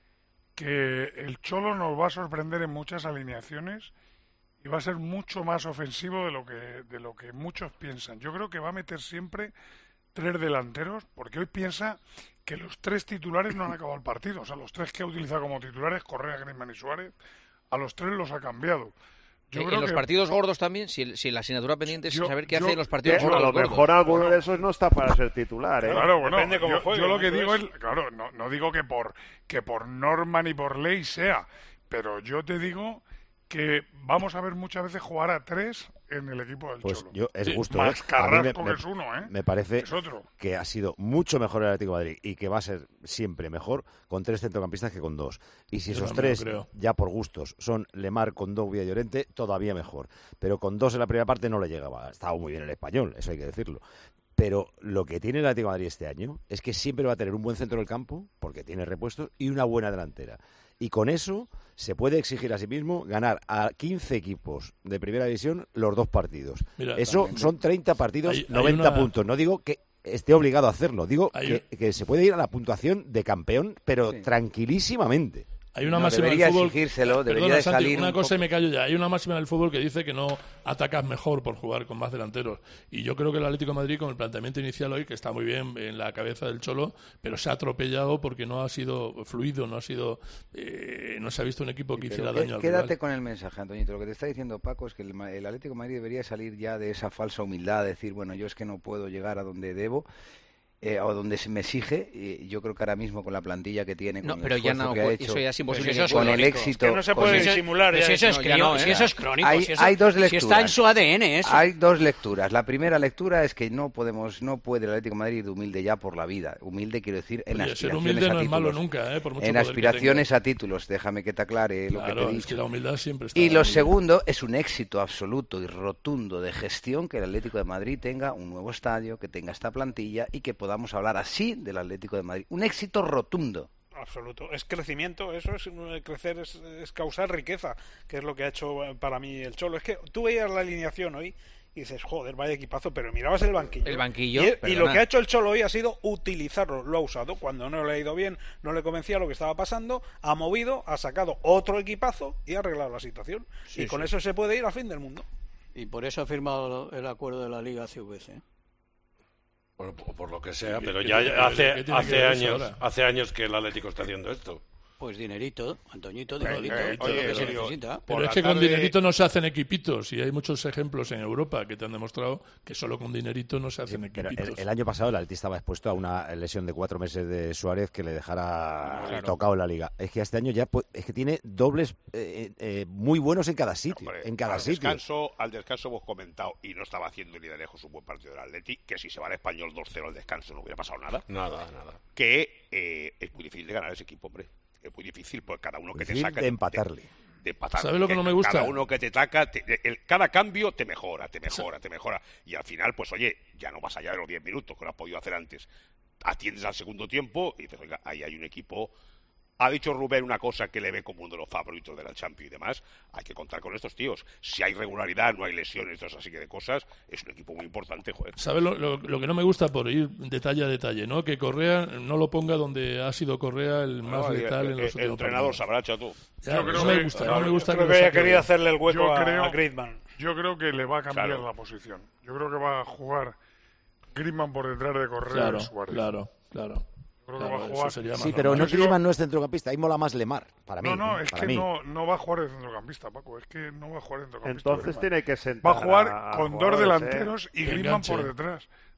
que el Cholo nos va a sorprender en muchas alineaciones y va a ser mucho más ofensivo de lo que, de lo que muchos piensan. Yo creo que va a meter siempre tres delanteros, porque hoy piensa que los tres titulares no han acabado el partido. O sea, los tres que ha utilizado como titulares, Correa, Griezmann y Suárez, a los tres los ha cambiado. Yo en creo los que... partidos gordos también, si, si la asignatura pendiente es yo, saber qué yo, hace en los partidos eh, gordos. A lo mejor alguno de esos no está para ser titular, ¿eh? Claro, bueno, Depende cómo yo, juegue, yo lo que eso digo es. es, claro, no, no digo que por que por norma ni por ley sea, pero yo te digo que vamos a ver muchas veces jugar a tres en el equipo del Pues Cholo. yo, es Sí. gusto, Más ¿eh? A mí Carrasco me, que es uno, ¿eh? me parece Es otro. que ha sido mucho mejor el Atlético de Madrid y que va a ser siempre mejor con tres centrocampistas que con dos. Y si Yo esos también lo tres, creo. ya por gustos, son Lemar, Condou y Llorente, todavía mejor. Pero con dos en la primera parte no le llegaba. Estaba muy bien el español, eso hay que decirlo. Pero lo que tiene el Atlético de Madrid este año es que siempre va a tener un buen centro del campo, porque tiene repuestos, y una buena delantera. Y con eso se puede exigir a sí mismo ganar a quince equipos de primera división los dos partidos. Mira, eso también. son treinta partidos, Hay- hay noventa una- puntos. No digo que esté obligado a hacerlo, digo Hay que, que se puede ir a la puntuación de campeón, pero tranquilísimamente. Hay una No, máxima debería del fútbol. exigírselo, debería Perdona, de Santi, salir una un cosa y poco- me callo ya. Hay una máxima del fútbol que dice que no atacas mejor por jugar con más delanteros. Y yo creo que el Atlético de Madrid, con el planteamiento inicial hoy, que está muy bien en la cabeza del Cholo, pero se ha atropellado porque no ha sido fluido, no ha sido, eh, no se ha visto un equipo que Pero hiciera qué- daño al Quédate rival. con el mensaje, Antoñito. Lo que te está diciendo Paco es que el, Ma- el Atlético de Madrid debería salir ya de esa falsa humildad, de decir, bueno, yo es que no puedo llegar a donde debo. Eh, o donde se me exige, y yo creo que ahora mismo con la plantilla que tiene, con No, el pero ya esfuerzo no, que ha pues, hecho, eso ya es imposible. con Eso es el crónico. éxito, Es que no se con puede el- disimular, Pero si eso es, No, ya crío- no, si ya. eso es crónico, Hay, si, eso- hay dos si lecturas. está en su A D N eso. Hay dos lecturas. La primera lectura es que no podemos, no puede el Atlético de Madrid ir de humilde ya por la vida. Humilde quiero decir en Oye, ser aspiraciones humilde a no es malo títulos. nunca, ¿eh? Por mucho En poder que aspiraciones a títulos, déjame que te aclare lo que Claro, te he es dicho. que la humildad siempre está Y muy lo bien. segundo es un éxito absoluto y rotundo de gestión que el Atlético de Madrid tenga un nuevo estadio, que tenga esta plantilla y que podamos hablar así del Atlético de Madrid. Un éxito rotundo. Absoluto. Es crecimiento, eso es eh, crecer, es, es causar riqueza, que es lo que ha hecho eh, para mí el Cholo. Es que tú veías la alineación hoy y dices, joder, vaya equipazo, pero mirabas el banquillo. El banquillo, Y, y perdona. lo que ha hecho el Cholo hoy ha sido utilizarlo. Lo ha usado. Cuando no le ha ido bien, no le convencía lo que estaba pasando, ha movido, ha sacado otro equipazo y ha arreglado la situación. Sí, y con sí. eso se puede ir al fin del mundo. Y por eso ha firmado el acuerdo de la Liga C V C. Bueno, por, por lo que sea, ¿Qué- pero qué ya tiene que ver- hace, qué tiene que hace ver eso años ahora? hace años que el Atlético está haciendo esto. Pues dinerito, Antoñito, Pero, dinerito. eh, todo lo que oye, se pero- necesita. Pero es que con dinerito no se hacen equipitos y hay muchos ejemplos en Europa que te han demostrado que solo con dinerito no se hacen Pero equipitos. el, el año pasado el Atleti estaba expuesto a una lesión de cuatro meses de Suárez que le dejara Claro. tocado en la liga. Es que este año ya pues, es que tiene dobles eh, eh, muy buenos en cada sitio. en cada al sitio. descanso, al descanso hemos comentado, y no estaba haciendo ni de lejos un buen partido del Atleti, que si se va al Español dos cero al descanso no hubiera pasado nada. Nada, nada. Que eh, es muy difícil de ganar ese equipo, hombre. Es muy difícil, pues cada uno que te Difícil saca... de empatarle. De empatar. ¿Sabes lo que no me gusta? Cada uno que te taca, te- el- cada cambio te mejora, te mejora, te mejora. Y al final, pues oye, ya no vas allá de los diez minutos que lo has podido hacer antes. Atiendes al segundo tiempo y dices, oiga, ahí hay un equipo... Ha dicho Rubén una cosa que le ve como uno de los favoritos de la Champions y demás. Hay que contar con estos tíos. Si hay regularidad, no hay lesiones, todas así que de cosas, es un equipo muy importante, joder. ¿Sabes lo, lo- lo que no me gusta por ir detalle a detalle, ¿no? Que Correa no lo ponga donde ha sido Correa el más No, letal el, en los el- el últimos entrenador partidos. sabrá, chato. Ya, no me gusta, no me gusta creo que que lo haya saque querido de- hacerle el hueco Yo a, creo- a Griezmann. Yo creo que le va a cambiar Claro. la posición. Yo creo que va a jugar Griezmann por detrás de Correa Claro, y Suárez. claro, claro. Creo que Claro, va a eso jugar. sería más Sí, pero no Yo digo- Griezmann no es centrocampista. Ahí mola más Lemar, para mí. No, no, es para que mí. no, no va a jugar de centrocampista, Paco. Es que no va a jugar de centrocampista. Entonces Griezmann. tiene que sentar Va a jugar a- a con dos jugadores, delanteros ¿eh? y Que Griezmann enganche. por detrás.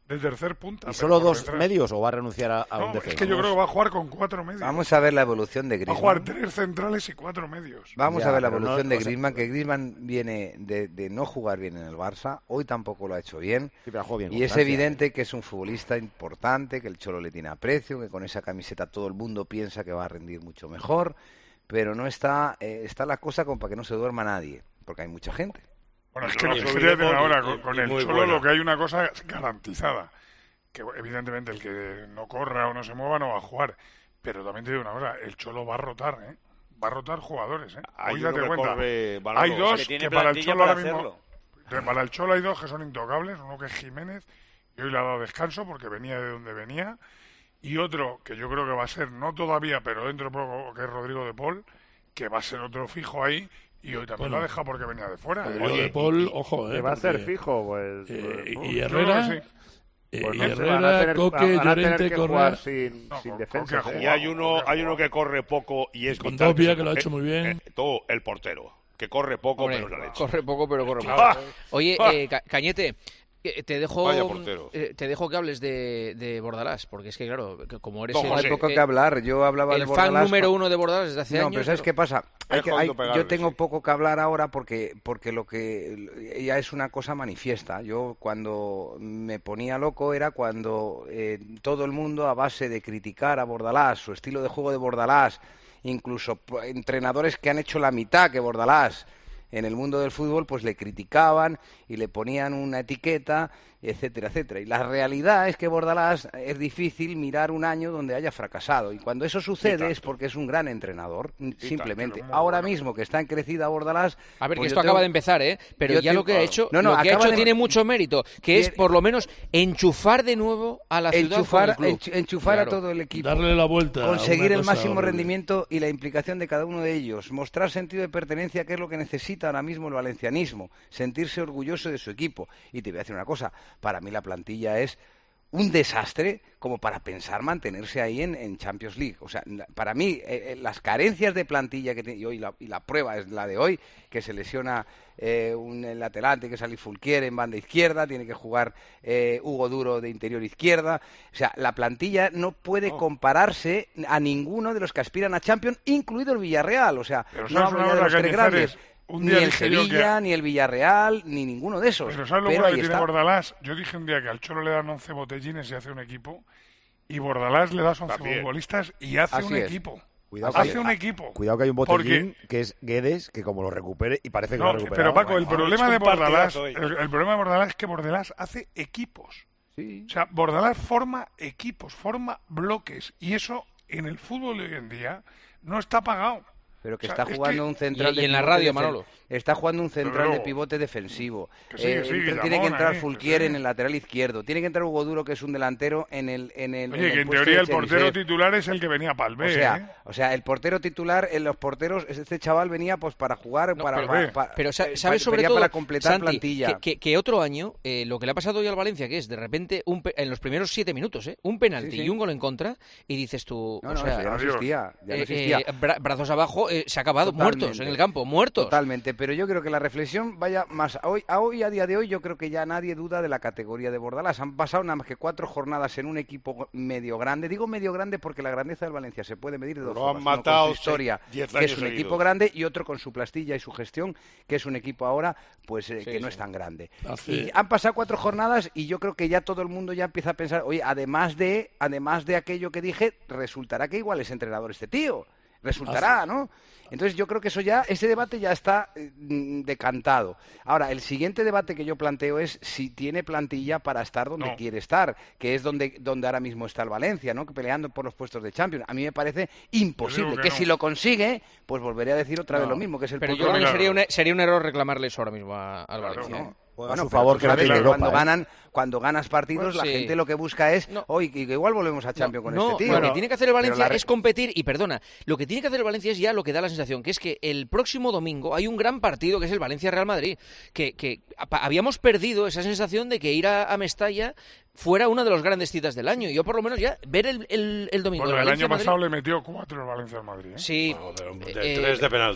de tercer punta. ¿Y solo dos detrás. medios o va a renunciar a, a no, un defensa? Es que yo creo que va a jugar con cuatro medios. Vamos a ver la evolución de Griezmann. Va a jugar tres centrales y cuatro medios. Vamos Ya, a ver la pero evolución no- de o sea, Griezmann, que Griezmann viene de, de no jugar bien en el Barça, hoy tampoco lo ha hecho bien, Sí, pero jugó bien con y es Francia, evidente que es un futbolista importante, que el Cholo le tiene aprecio, que con esa camiseta todo el mundo piensa que va a rendir mucho mejor, pero no está, eh, está la cosa como para que no se duerma nadie, porque hay mucha gente. Bueno, es Y que no lo que nos quería olvidemos, tener ahora y- con, y- con y el muy Cholo buena. lo que hay una cosa garantizada, que evidentemente el que no corra o no se mueva no va a jugar, pero también te digo una cosa, el Cholo va a rotar, ¿eh? Va a rotar jugadores, ¿eh? Hay Hoy uno date que cuenta, corre balones. hay dos Que que, tiene para el plantilla Cholo para ahora mismo, hacerlo. que para el Cholo hay dos que son intocables, uno que es Jiménez, y hoy le ha dado descanso porque venía de donde venía, y otro que yo creo que va a ser, no todavía, pero dentro de poco, que es Rodrigo de Paul, que va a ser otro fijo ahí, y hoy también Bueno. lo ha dejado porque venía de fuera. Rodrigo Oye, de Paul, y- ojo, eh, Que va a ser porque, fijo, pues. eh, pues, y no. yo Herrera, creo que sí. eh, Pues y no sé, van a Herrera, tener- Coque, van a tener Llorente, que Correa, jugar sin, No, sin con- defensa. Coque ha ¿eh? Y hay uno, hay uno que corre poco y es con vital, Dobia, es que lo ha el- hecho muy bien. eh, todo el portero, que corre poco Hombre, pero es la leche. corre poco, pero corre Claro. mucho. Oye, eh, Ca- Cañete, eh, te dejo, Vaya portero. eh, te dejo que hables de, de Bordalás, porque es que, claro, que como eres Don el, No hay José, poco eh, que hablar, yo hablaba el de fan Bordalás número con- uno de Bordalás desde hace No, años. pero ¿sabes qué pasa? Hay Es que- jodido hay- pegarle, yo tengo sí. poco que hablar ahora porque, porque lo que ya es una cosa manifiesta. Yo cuando me ponía loco era cuando eh, todo el mundo, a base de criticar a Bordalás, su estilo de juego de Bordalás, incluso po- entrenadores que han hecho la mitad que Bordalás en el mundo del fútbol, pues le criticaban y le ponían una etiqueta, etcétera, etcétera. Y la realidad es que Bordalás es difícil mirar un año donde haya fracasado. Y cuando eso sucede es porque es un gran entrenador, simplemente. tanto, Ahora bueno. mismo que está en crecida Bordalás... A ver, pues que yo esto acaba tengo- de empezar, ¿eh? Pero yo ya tengo- lo que ha hecho, No, no, lo que ha acaba hecho de- tiene mucho mérito, que es Quiere- por lo menos enchufar de nuevo a la ciudad enchufar, con el club. enchu- enchufar Claro. a todo el equipo. Darle la vuelta. a Conseguir una el cosa máximo horrible. rendimiento y la implicación de cada uno de ellos, mostrar sentido de pertenencia, que es lo que necesita ahora mismo el valencianismo, sentirse orgulloso de su equipo. Y te voy a decir una cosa, para mí la plantilla es un desastre como para pensar mantenerse ahí en, en Champions League. O sea, la- para mí, eh, eh, las carencias de plantilla que tiene, y hoy la, y la prueba es la de hoy, que se lesiona eh, un el lateral, tiene que salir Fulquier en banda izquierda, tiene que jugar eh, Hugo Duro de interior izquierda. O sea, la plantilla no puede compararse a ninguno de los que aspiran a Champions, incluido el Villarreal. O sea, Pero no ¿sabes hablo una ya de cosa, los tres Cañizares? grandes. Un Ni día el dije yo que- Sevilla, ni el Villarreal, ni ninguno de esos. Pero ¿sabes lo Pero bueno ahí que tiene está. Bordalás? Yo dije un día que al Cholo le dan once botellines y hace un equipo, y Bordalás le das once También. futbolistas y hace Así un es. equipo. Cuidado que, Hace hay, un ah, equipo. cuidado que hay un Porque- botellín que es Guedes, que como lo recupere, y parece que lo No, ha recuperado. pero Paco, el bueno. problema hecho de un Bordalás, partidazo hoy. el, el problema de Bordalás es que Bordalás hace equipos. Sí. O sea, Bordalás forma equipos, forma bloques, y eso en el fútbol de hoy en día no está pagado. Pero que O sea, está es jugando que- un central Y- de y en la pivote radio, defen- Manolo. Está jugando un central Pero de luego- pivote defensivo. Que sí, que Eh, sí, entra- Guillamón tiene que entrar ahí, que Fulquier sí. en el lateral izquierdo. Tiene que entrar Hugo Duro, que es un delantero, en el en el Oye, en que el en puesto teoría de el portero Cherisev. titular es el que venía para el B, O sea, ¿eh? o sea, el portero titular, en los porteros, este chaval venía pues para jugar, No, para, pero- para- para- Pero sa- eh, sabes sobre venía todo, para completar Santi, plantilla. que, que- que otro año, eh, lo que le ha pasado hoy al Valencia, que es de repente, un pe- en los primeros siete minutos, ¿eh? un penalti Sí, sí. y un gol en contra, y dices tú, No, o no, sea, eso ya no adiós. existía. Ya no eh, existía. eh, bra- brazos abajo, eh, se ha acabado, Totalmente. muertos en el campo, muertos. Totalmente, pero yo creo que la reflexión vaya más a hoy, a hoy, a día de hoy, yo creo que ya nadie duda de la categoría de Bordalás. Han pasado nada más que cuatro jornadas en un equipo medio grande. Digo medio grande porque la grandeza del Valencia se puede medir de dos Lo formas. han Uno con matado su historia, seis- diez que es años un equipo seguidos. grande, y otro con su plastilla y su gestión, que es un equipo ahora pues eh, Sí, que no sí. es tan grande. Hace- Y han pasado cuatro jornadas y yo creo que ya todo el mundo ya empieza a pensar, oye, además de, además de aquello que dije, resultará que igual es entrenador este tío. Resultará, ¿no? Entonces yo creo que eso ya, ese debate ya está eh, mm, decantado. Ahora, el siguiente debate que yo planteo es si tiene plantilla para estar donde No. quiere estar, que es donde, donde ahora mismo está el Valencia, ¿no? Peleando por los puestos de Champions. A mí me parece imposible. Yo digo Que, que no. si lo consigue, pues volveré a decir otra vez No. lo mismo, que es el Pero yo punto creo que de- Claro. sería un, sería un error reclamarle eso ahora mismo a- al Claro, Valencia. no. ¿eh? Juega Bueno, a su pero favor tú que no sabes tiene que Europa. cuando ¿eh? ganan, cuando ganas partidos, Bueno, la sí. gente lo que busca es, No. hoy que igual volvemos a Champions con no, este tío. lo que Bueno, tiene que hacer el pero Valencia la re- es competir, y perdona, lo que tiene que hacer el Valencia es ya lo que da la sensación, que es que el próximo domingo hay un gran partido que es el Valencia-Real Madrid, que, que apa- habíamos perdido esa sensación de que ir a, a Mestalla fuera una de las grandes citas del año. Yo por lo menos ya ver el, el, el domingo Bueno, el el año Valencia-Madrid- pasado le metió cuatro el Valencia al Madrid, ¿eh? Sí, De, eh, tres de penalti.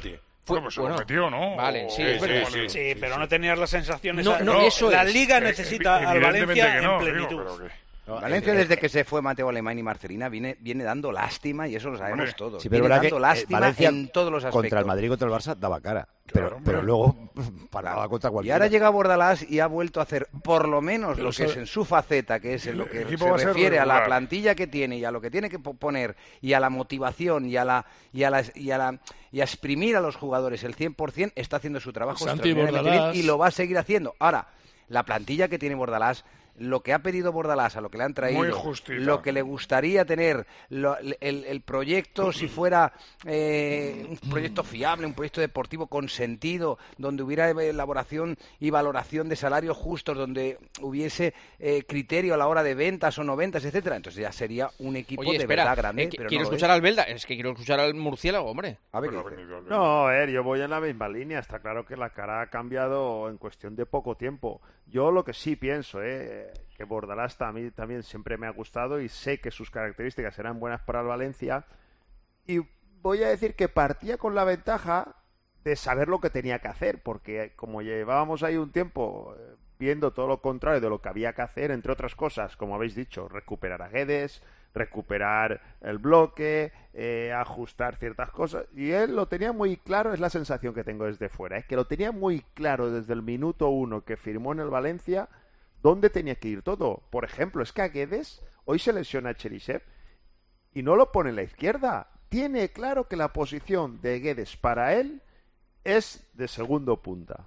Bueno, pues se lo metió, ¿no? Vale, sí, O- es verdad. sí, sí, Sí, pero no tenías las sensaciones. No, no, eso la es. Liga Eh, necesita al evidentemente Valencia que no, en digo, plenitud. pero que- Valencia, eh, desde eh, que se fue Mateo Alemán y Marcelina, viene, viene dando lástima, y eso lo sabemos Hombre, todos. sí, pero viene verdad dando que, eh, lástima Valencia en todos los aspectos. contra el Madrid y contra el Barça daba cara, pero, pero luego paraba contra Y cualquiera. ahora llega Bordalás y ha vuelto a hacer por lo menos Pero lo que sabe- es en su faceta, que es en lo que El equipo se va a ser refiere a la regular. plantilla que tiene y a lo que tiene que po- poner y a la motivación y a la y a la y a la y a exprimir a los jugadores el cien por ciento, está haciendo su trabajo Santi extraordinariamente Bordalás. bien y lo va a seguir haciendo. Ahora, la plantilla que tiene Bordalás, lo que ha pedido Bordalás, a lo que le han Muy traído, justita. lo que le gustaría tener, lo- el, el proyecto, si fuera eh, un proyecto fiable, un proyecto deportivo con sentido, donde hubiera elaboración y valoración de salarios justos, donde hubiese eh, criterio a la hora de ventas o no ventas, etcétera, entonces ya sería un equipo Oye, de espera, verdad grande. eh, que- pero quiero no lo escuchar es. al Belda, es que quiero escuchar al murciélago, hombre. A ver, No, a ver, yo voy en la misma línea. Está claro que la cara ha cambiado en cuestión de poco tiempo. Yo lo que sí pienso, eh, que Bordalás a mí también siempre me ha gustado y sé que sus características eran buenas para el Valencia. Y voy a decir que partía con la ventaja de saber lo que tenía que hacer, porque como llevábamos ahí un tiempo eh, viendo todo lo contrario de lo que había que hacer, entre otras cosas, como habéis dicho, recuperar a Guedes, recuperar el bloque, eh, ajustar ciertas cosas, y él lo tenía muy claro, es la sensación que tengo desde fuera, es que lo tenía muy claro desde el minuto uno que firmó en el Valencia dónde tenía que ir todo. Por ejemplo, es que a Guedes hoy se lesiona a Cherisev y no lo pone en la izquierda. Tiene claro que la posición de Guedes para él es de segundo punta.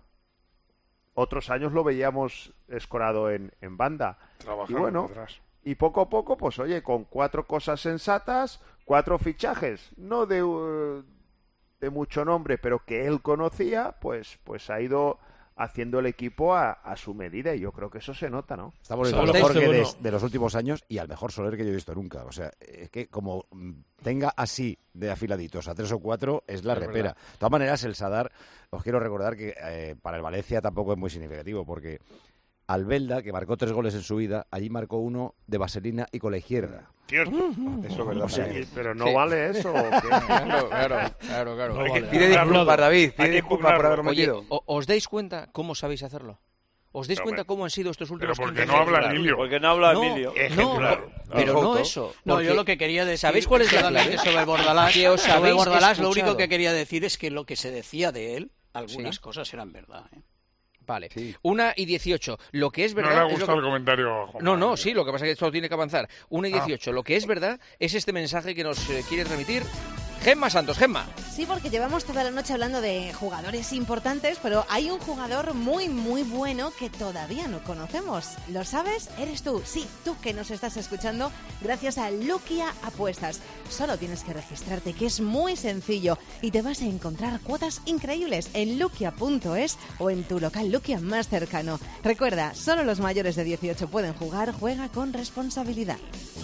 Otros años lo veíamos escorado en, en banda. Y Trabajando bueno, detrás. y poco a poco, pues oye, con cuatro cosas sensatas, cuatro fichajes, no de, uh, de mucho nombre, pero que él conocía, pues, pues ha ido haciendo el equipo a, a su medida, y yo creo que eso se nota, ¿no? Estamos en ¿Sabes lo lo mejor que que bueno? de, de los últimos años y al mejor Soler que yo he visto nunca. O sea, es que como mm, tenga así de afiladitos a tres o cuatro, es la Es repera. verdad. De todas maneras, el Sadar, os quiero recordar que eh, para el Valencia tampoco es muy significativo, porque Albelda, que marcó tres goles en su vida, allí marcó uno de vaselina y con la izquierda. Cierto. Eso es verdad. O sea, también. pero no Sí. vale eso. ¿o qué? Claro, claro, claro, claro. No Hay que- vale. Pide disculpas, David, pide Hay que disculpas por haber impugnarlo. metido. Oye, ¿o- ¿os dais cuenta cómo sabéis hacerlo? ¿Os dais No, cuenta hombre. cómo han sido estos últimos Pero porque quince no años? habla Emilio. Porque no habla No, Emilio. No, Ejemplar. pero Foto. no eso. No, yo porque- lo que quería decir ¿Sabéis cuál es la solamente clave? sobre Bordalás, Que os sobre habéis Bordalás lo escuchado. único que quería decir es que lo que se decía de él, algunas Sí. cosas eran verdad. ¿eh? Vale. Una y dieciocho. Lo que es No verdad. le ha es lo gustado que- el comentario a Juan No, no, Manuel. sí, lo que pasa es que esto tiene que avanzar. Una y Ah. dieciocho. Lo que es verdad es este mensaje que nos eh, quiere transmitir Gemma Santos. Gemma. Sí, porque llevamos toda la noche hablando de jugadores importantes, pero hay un jugador muy, muy bueno que todavía no conocemos. ¿Lo sabes? Eres tú. Sí, tú que nos estás escuchando gracias a Luquia Apuestas. Solo tienes que registrarte, que es muy sencillo, y te vas a encontrar cuotas increíbles en luquia punto es o en tu local Luquia más cercano. Recuerda, solo los mayores de dieciocho pueden jugar. Juega con responsabilidad.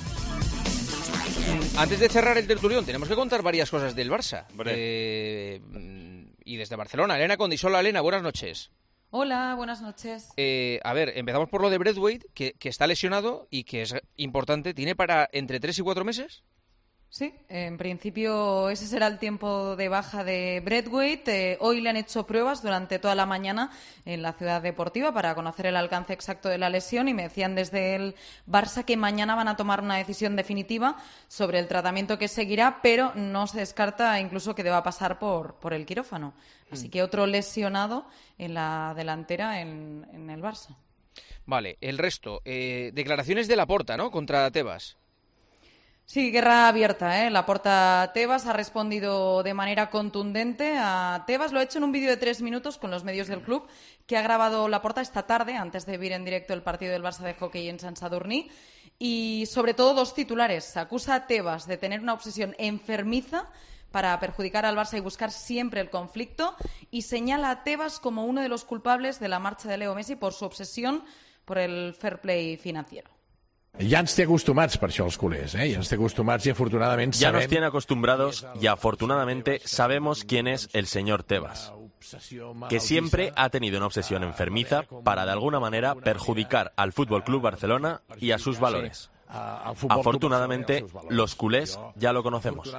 Antes de cerrar el tertulión, tenemos que contar varias cosas del Barça. Hombre. Eh, mm, y desde Barcelona. Elena Condisola. Elena, buenas noches. Hola, buenas noches. Eh, a ver, empezamos por lo de Braithwaite, que, que está lesionado y que es importante. ¿Tiene para entre tres y cuatro meses? Sí, en principio ese será el tiempo de baja de Braithwaite. Eh, hoy le han hecho pruebas durante toda la mañana en la ciudad deportiva para conocer el alcance exacto de la lesión y me decían desde el Barça que mañana van a tomar una decisión definitiva sobre el tratamiento que seguirá, pero no se descarta incluso que deba pasar por, por el quirófano. Así que otro lesionado en la delantera en, en el Barça. Vale, el resto. Eh, declaraciones de Laporta, ¿no? Contra Tebas. Sí, guerra abierta, ¿eh? Laporta Tebas ha respondido de manera contundente a Tebas. Lo ha hecho en un vídeo de tres minutos con los medios del club que ha grabado Laporta esta tarde, antes de ver en directo el partido del Barça de hockey en Sant Sadurní. Y sobre todo dos titulares. Acusa a Tebas de tener una obsesión enfermiza para perjudicar al Barça y buscar siempre el conflicto, y señala a Tebas como uno de los culpables de la marcha de Leo Messi por su obsesión por el fair play financiero. Ja ens té acostumats per això els culers, eh? Ja ens té acostumats i afortunadament Ya nos sabem tiene acostumbrados y afortunadamente sabemos quién es el señor Tebas, que siempre ha tenido una obsesión enfermiza para de alguna manera perjudicar al Fútbol Club Barcelona y a sus valores. Afortunadamente, los culés ya lo conocemos.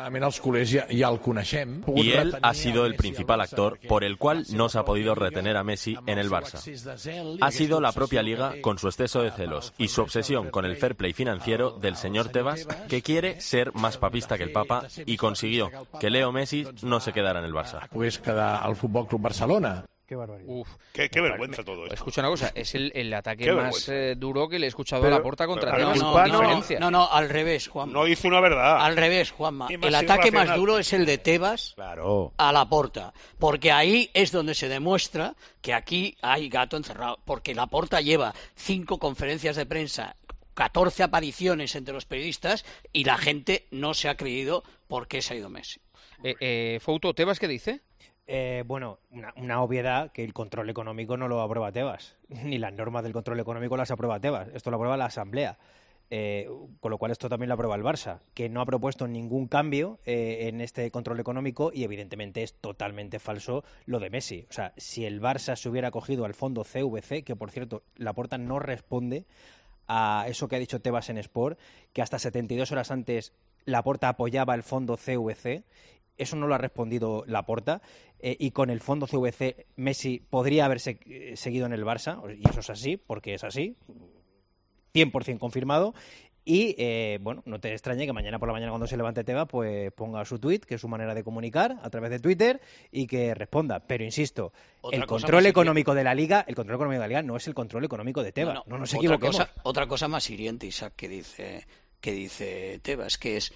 Y él ha sido el principal actor por el cual no se ha podido retener a Messi en el Barça. Ha sido la propia Liga, con su exceso de celos y su obsesión con el fair play financiero del señor Tebas, que quiere ser más papista que el Papa y consiguió que Leo Messi no se quedara en el Barça. Pues quedar al Fútbol Club Barcelona. Qué barbaridad. Uf. Qué, qué vergüenza todo esto. Escucha una cosa, es el, el ataque Qué más eh, duro que le he escuchado Pero- a Laporta contra pero Tebas. no, con no, diferencia. no, no, al revés, Juanma. No dice una verdad. Al revés, Juanma. Y más El ataque más irracional. duro es el de Tebas Claro. a Laporta, porque ahí es donde se demuestra que aquí hay gato encerrado, porque Laporta lleva cinco conferencias de prensa, catorce apariciones entre los periodistas y la gente no se ha creído por qué se ha ido Messi. Eh, eh, Fouto, ¿Tebas qué dice? Eh, bueno, una, una obviedad que el control económico no lo aprueba Tebas, ni las normas del control económico las aprueba Tebas, esto lo aprueba la Asamblea. Eh, con lo cual esto también lo aprueba el Barça, que no ha propuesto ningún cambio eh, en este control económico y evidentemente es totalmente falso lo de Messi. O sea, si el Barça se hubiera acogido al fondo C V C, que por cierto Laporta no responde a eso que ha dicho Tebas en Sport, que hasta setenta y dos horas antes Laporta apoyaba el fondo C V C. Eso no lo ha respondido Laporta, eh, y con el fondo C V C Messi podría haberse eh, seguido en el Barça, y eso es así, porque es así, cien por ciento confirmado. Y, eh, bueno, no te extrañe que mañana por la mañana cuando se levante Tebas, pues ponga su tuit, que es su manera de comunicar a través de Twitter, y que responda. Pero, insisto, Otra el cosa control más económico de la Liga, el control económico de la Liga no es el control económico de Tebas. No, nos otra equivoquemos. cosa, otra cosa más hiriente, Isaac, que dice, que dice Tebas, que es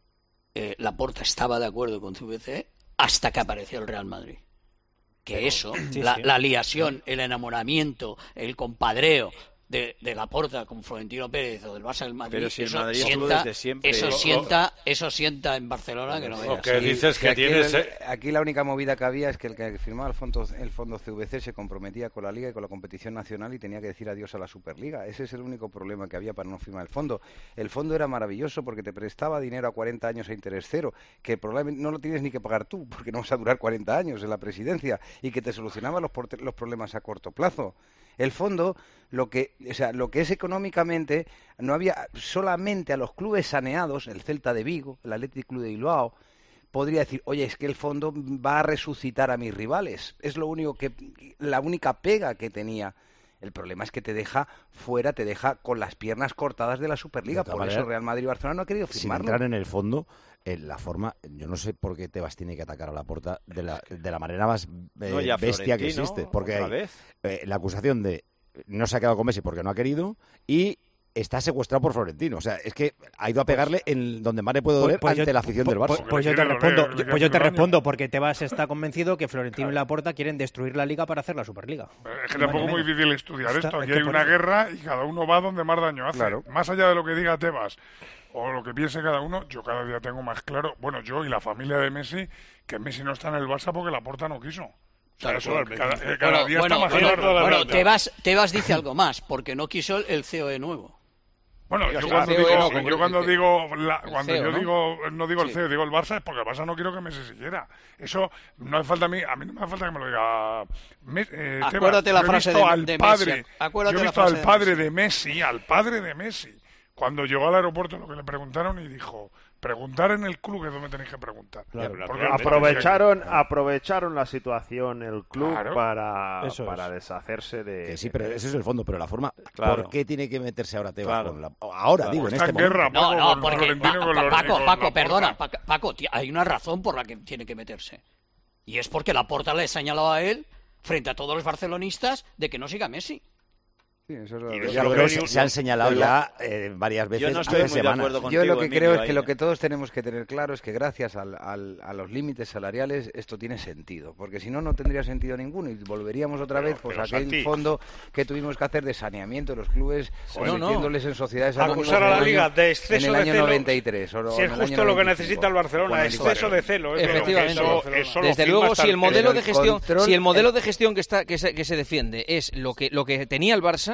eh, Laporta estaba de acuerdo con C V C hasta que apareció el Real Madrid. Que Pero- eso, sí, la, sí. la liación, el enamoramiento, el compadreo de, de Laporta con Florentino Pérez o del Barça del Madrid, Pero si el eso, Madrid estuvo sienta, desde siempre. eso O- o- sienta, eso sienta en Barcelona que no veas. que dices que aquí, tienes, el- eh. aquí la única movida que había es que el que firmaba el fondo, el fondo C V C se comprometía con la Liga y con la competición nacional y tenía que decir adiós a la Superliga. Ese es el único problema que había para no firmar el fondo. El fondo era maravilloso porque te prestaba dinero a cuarenta años a interés cero, que probablemente no lo tienes ni que pagar tú, porque no vas a durar cuarenta años en la presidencia, y que te solucionaba los, porte- los problemas a corto plazo. El fondo, lo que, o sea, lo que es económicamente, no había solamente a los clubes saneados, el Celta de Vigo, el Athletic Club de Bilbao, podría decir, oye, es que el fondo va a resucitar a mis rivales. Es lo único que, la única pega que tenía. El problema es que te deja fuera, te deja con las piernas cortadas de la Superliga. De todas Por eso maneras, Real Madrid y Barcelona no ha querido Sin firmarlo. entrar en el fondo, en la forma, yo no sé por qué Tebas tiene que atacar a Laporta de la, de la manera más eh, No, y a bestia que Florentino, existe, porque otra hay vez. eh, la acusación de no se ha quedado con Messi porque no ha querido y está secuestrado por Florentino. O sea, es que ha ido a pegarle en donde más le puede doler Pues- pues ante yo- la afición del pues- Barça. Pues yo te respondo, yo- pues yo te respondo, porque Tebas está convencido que Florentino y Laporta quieren destruir la Liga para hacer la Superliga. Es que tampoco es muy difícil estudiar Está- esto. es Aquí que hay por una eso. guerra y cada uno va donde más daño hace. Claro. Más allá de lo que diga Tebas o lo que piense cada uno, yo cada día tengo más claro, bueno, yo y la familia de Messi, que Messi no está en el Barça porque Laporta no quiso. O sea, Claro, eso claro. cada, eh, cada Bueno, día bueno, está más bueno, claro. bueno, Tebas, Tebas dice algo más, porque no quiso el C O E nuevo. Bueno, Mira, yo sí, cuando el C O E digo, no, como yo el- cuando el- digo, la- el cuando C E O, yo ¿no? digo, no digo el Sí. C E O, digo el Barça, es porque el Barça no quiero que Messi siguiera. Eso no hace falta a mí, a mí no me hace falta que me lo diga Me- eh, Tebas. Acuérdate la Yo he frase visto de- al de padre, Messi, acuérdate yo he la visto frase al de padre de Messi, al padre de Messi, cuando llegó al aeropuerto lo que le preguntaron y dijo, preguntar en el club es donde tenéis que preguntar. Claro. Porque aprovecharon aprovecharon la situación el club Claro. para, Eso para es. deshacerse de... Que sí, pero ese es el fondo, pero la forma. Claro. ¿Por qué tiene que meterse ahora Tebas Claro. con la... Ahora, Claro. digo, en Está este en guerra, momento. No, no, porque Pa- Pa- Paco, Paco, perdona, Paco, Paco, tío, hay una razón por la que tiene que meterse. Y es porque Laporta le ha señalado a él, frente a todos los barcelonistas, de que no siga Messi. Sí, eso es Y lo- yo creo que se, se han señalado ya eh, varias veces. hace semanas. Yo lo que creo es que lo que todos tenemos que tener claro es que gracias al, al- a los límites salariales esto tiene sentido, porque si no, no tendría sentido ninguno y volveríamos otra Pero- vez pues pero, a aquel Santi. fondo que tuvimos que hacer de saneamiento de los clubes, No, no. metiéndoles en sociedades Acusar anónimas a la en el Liga año- de exceso en de el año celos, noventa y tres. O, si o es en el año justo lo que noventa y cinco, necesita el Barcelona, o en el exceso cuarenta. de celo, es lo que Efectivamente. necesita el Barcelona. Desde luego, si el modelo de el gestión, control- si el modelo de gestión que está que se, que se defiende es lo que lo que tenía el Barça,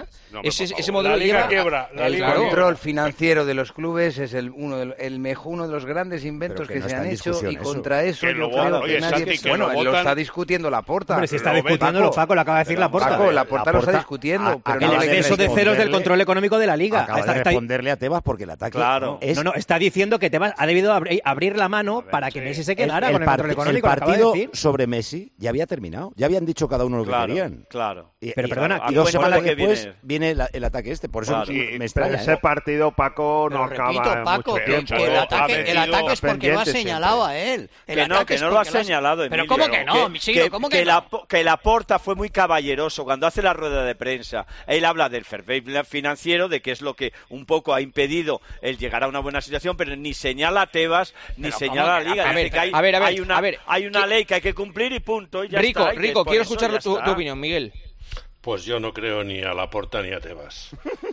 Barça? No, ese, por ese favor. modelo La Liga lleva... quiebra, la el Liga control financiero de los clubes es el uno de, el mejor, uno de los grandes inventos que que, no se está han en hecho discusión y eso. contra eso Que yo lo creo votan. que Oye, nadie... Santi, que bueno, lo lo votan. está discutiendo Laporta. Hombre, si está Lo discutiéndolo, Paco, Paco, lo acaba de decir Laporta. Paco, Laporta lo está Laporta discutiendo. a- pero El acaba no le exceso de responde. ceros del control económico de la Liga. Acaba Está- de está- responderle a Tebas porque el ataque Claro. es No, no, está diciendo que Tebas ha debido abri- abrir la mano para que Messi se el, quedara el con el control parti- económico. el lo acaba de partido decir. sobre Messi ya había terminado. Ya habían dicho cada uno lo que Claro, querían. claro. Y, Pero y- perdona, y ¿a dos cuenta semanas de que después viene? viene la- el ataque este. Por eso Claro. me Pero extraña. ese ¿eh? partido, Paco, no Pero acaba repito, en Paco, mucho que, tiempo. que el ¿eh? ataque, el ataque es porque lo ha pendiente señalado siempre. a él. El Que no, ataque que es no lo ha porque has- señalado, Pero Emilio. ¿cómo que no, Siglo? ¿Cómo que, la, no? que Laporta fue muy caballeroso cuando hace la rueda de prensa. Él habla del fair play financiero, de que es lo que un poco ha impedido el llegar a una buena situación, pero ni señala a Tebas, ni Pero señala a la ¿cómo que- Liga. a Dice ver, que hay, a ver, a ver, hay una, a ver, hay una ¿qué- ley que hay que cumplir y punto. Y ya Rico, está, y que Rico, por quiero eso escuchar ya tu, está. tu opinión, Miguel. Pues yo no creo ni a Laporta ni a Tebas.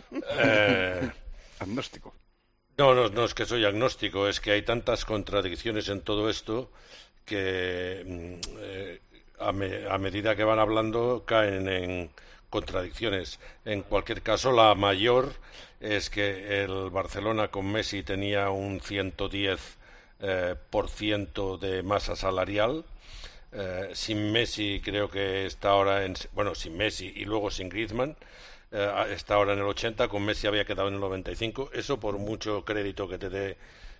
eh... Agnóstico. No, no, no es que soy agnóstico, es que hay tantas contradicciones en todo esto que mm, eh, a, me- a medida que van hablando caen en contradicciones. En cualquier caso, la mayor es que el Barcelona con Messi tenía un ciento diez eh, por ciento de masa salarial. Eh, sin Messi creo que está ahora en... Bueno, sin Messi y luego sin Griezmann. Eh, está ahora en el ochenta, con Messi había quedado en el noventa y cinco. Eso por mucho crédito que te dé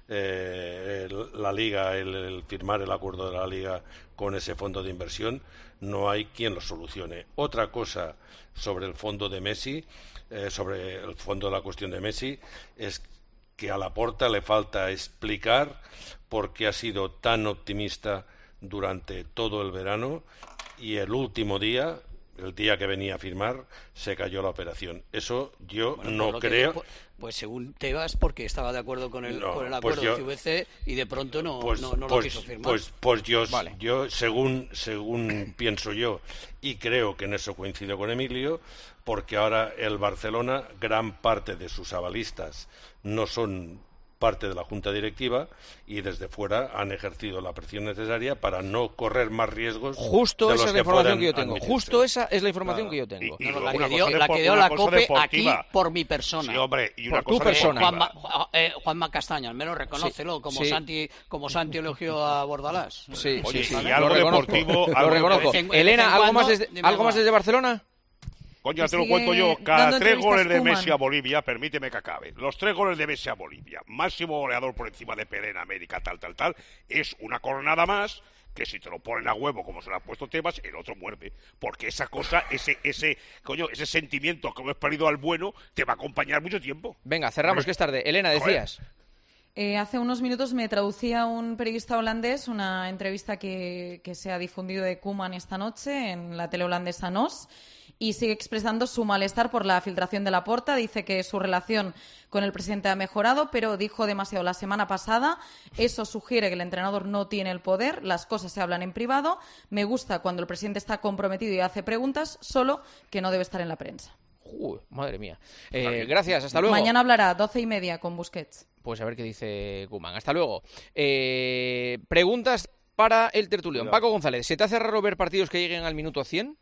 eh, el- la Liga, el, el firmar el acuerdo de la Liga con ese fondo de inversión, no hay quien lo solucione. Otra cosa sobre el fondo de Messi, eh, sobre el fondo de la cuestión de Messi, es que a Laporta le falta explicar por qué ha sido tan optimista durante todo el verano y el último día, el día que venía a firmar, se cayó la operación. Eso yo Bueno, no por lo que- creo. pues, pues según Tebas, porque estaba de acuerdo con el, No, con el pues acuerdo yo- de C V C y de pronto no, Pues, no, no pues, lo quiso firmar. pues, pues yo, Vale. yo según, según pienso yo, y creo que en eso coincido con Emilio, porque ahora el Barcelona, gran parte de sus avalistas no son parte de la junta directiva y desde fuera han ejercido la presión necesaria para no correr más riesgos. Justo de esa los es la que información puedan que yo tengo. admitirse. Justo esa es la información Claro. que yo tengo. Y No, no, luego la una que dio, cosa la depo- que dio una la cosa COPE deportiva. aquí por mi persona. Sí, hombre, y una Por tu cosa persona. deportiva. Juanma, eh, Juanma Castaño, al menos reconócelo, como sí. Santi como Santi elogió a Bordalás. Sí, Oye, sí, y sí, algo lo reconozco. deportivo, Lo algo reconozco. de vez en- de vez Elena, en ¿algo cuando, más desde, dime ¿algo algo más más. desde Barcelona? Coño, te lo sigue cuento yo. dando Cada tres entrevistas goles de Koeman. Messi a Bolivia, permíteme que acabe. Los tres goles de Messi a Bolivia, máximo goleador por encima de Pelé en América, tal, tal, tal, es una coronada más que si te lo ponen a huevo como se lo ha puesto Tebas, el otro muerde. Porque esa cosa, ese, ese, coño, ese sentimiento que hemos perdido al bueno, te va a acompañar mucho tiempo. Venga, cerramos, que es tarde. Elena, decías. Eh, hace unos minutos me traducía un periodista holandés una entrevista que, que se ha difundido de Koeman esta noche en la tele holandesa Nos y sigue expresando su malestar por la filtración de Laporta. Dice que su relación con el presidente ha mejorado, pero dijo demasiado la semana pasada. Eso sugiere que el entrenador no tiene el poder, las cosas se hablan en privado. Me gusta cuando el presidente está comprometido y hace preguntas, solo que no debe estar en la prensa. Uy, madre mía. Eh, gracias, hasta luego. Mañana hablará doce y media con Busquets. Pues a ver qué dice Koeman. Hasta luego. Eh, preguntas para el tertulión. Cuidado. Paco González, ¿se te hace raro ver partidos que lleguen al minuto cien?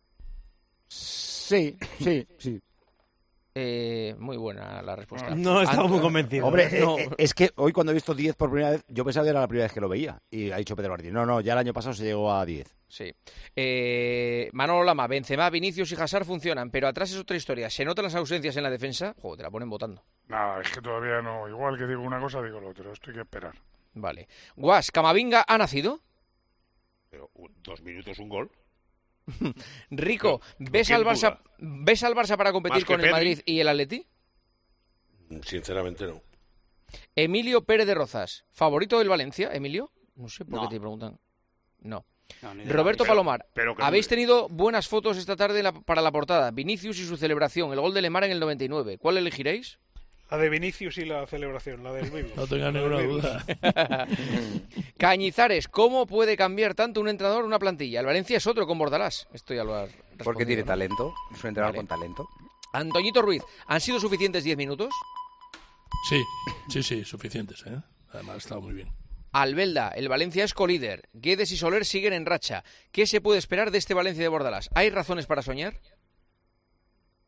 Sí, sí, sí. Eh, muy buena la respuesta. No estaba Ant- muy convencido. Hombre, No. eh, eh, es que hoy cuando he visto diez por primera vez, yo pensaba que era la primera vez que lo veía. Y ha dicho Pedro Martín, no, no, ya el año pasado se llegó a diez. Sí. Eh, Manolo Lama, Benzema, Vinicius y Hazard funcionan, pero atrás es otra historia. ¿Se notan las ausencias en la defensa? Joder, te la ponen votando. Nada, es que todavía no. Igual que digo una cosa, digo lo otro. Esto hay que esperar. Vale. Guas, ¿Camavinga ha nacido? Pero un- dos minutos, un gol. Rico, Pero, ¿ves ¿quién al Barça, duda? ¿ves al Barça para competir Más que con el Pedri. Madrid y el Atleti? Sinceramente no. Emilio Pérez de Rozas, ¿favorito del Valencia, Emilio? No sé por No. qué te preguntan. No. No, ni de Roberto Pero- Palomar, pero que habéis dure. tenido buenas fotos esta tarde la- para la portada. Vinicius y su celebración, el gol de Lemar en el noventa y nueve. ¿Cuál elegiréis? La de Vinicius y la celebración, la del Bilbao. No tengas La del ninguna Bilbao. duda. Cañizares, ¿cómo puede cambiar tanto un entrenador una plantilla? El Valencia es otro con Bordalás. Esto ya lo has respondido, Porque tiene ¿no? talento. Es un entrenador Vale. con talento. Antoñito Ruiz, ¿han sido suficientes diez minutos? Sí, sí, sí, suficientes, ¿eh? Además, ha estado muy bien. Albelda, el Valencia es colíder. Guedes y Soler siguen en racha. ¿Qué se puede esperar de este Valencia de Bordalás? ¿Hay razones para soñar?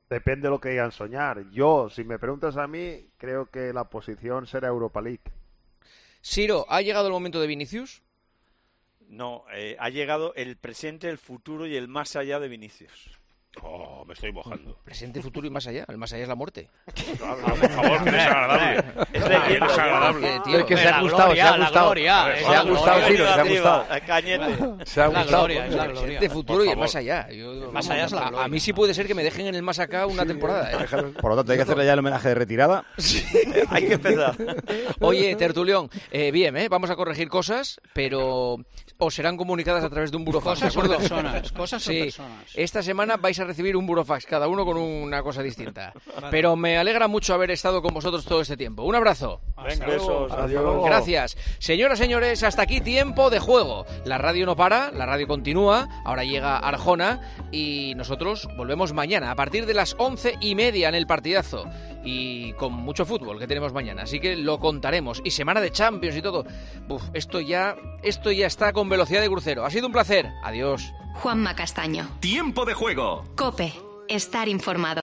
Depende de lo que quieran soñar. Yo, si me preguntas a mí, creo que la posición será Europa League. Siro, ¿ha llegado el momento de Vinicius? No, eh, ha llegado el presente, el futuro y el más allá de Vinicius. Oh, me estoy mojando. Presente, futuro y más allá. El más allá es la muerte. Claro, por favor, que es desagradable. Es desagradable. El que se ha gustado, se ha gustado. Se ha gustado, Ciro, se ha gustado. Cañete. Se ha gustado. Es la presente, futuro y el más allá. Yo, más allá es la gloria. A mí sí puede ser que me dejen en el más acá una temporada. ¿eh? Por lo tanto, hay que hacerle ya el homenaje de retirada. Sí. Hay que empezar. Oye, tertulión, eh, bien, ¿eh? Vamos a corregir cosas, pero os serán comunicadas a través de un burofax. Cosas son personas. Cosas son sí. personas. Esta semana vais a recibir un burofax, cada uno con una cosa distinta. Vale. Pero me alegra mucho haber estado con vosotros todo este tiempo. Un abrazo. Venga, besos. Adiós. Gracias. Señoras, señores, hasta aquí Tiempo de Juego. La radio no para, la radio continúa. Ahora llega Arjona y nosotros volvemos mañana a partir de las once y media en el partidazo. Y con mucho fútbol que tenemos mañana. Así que lo contaremos. Y semana de Champions y todo. Uf, esto ya, esto ya está con velocidad de crucero. Ha sido un placer. Adiós. Juanma Castaño. Tiempo de Juego. COPE. Estar informado.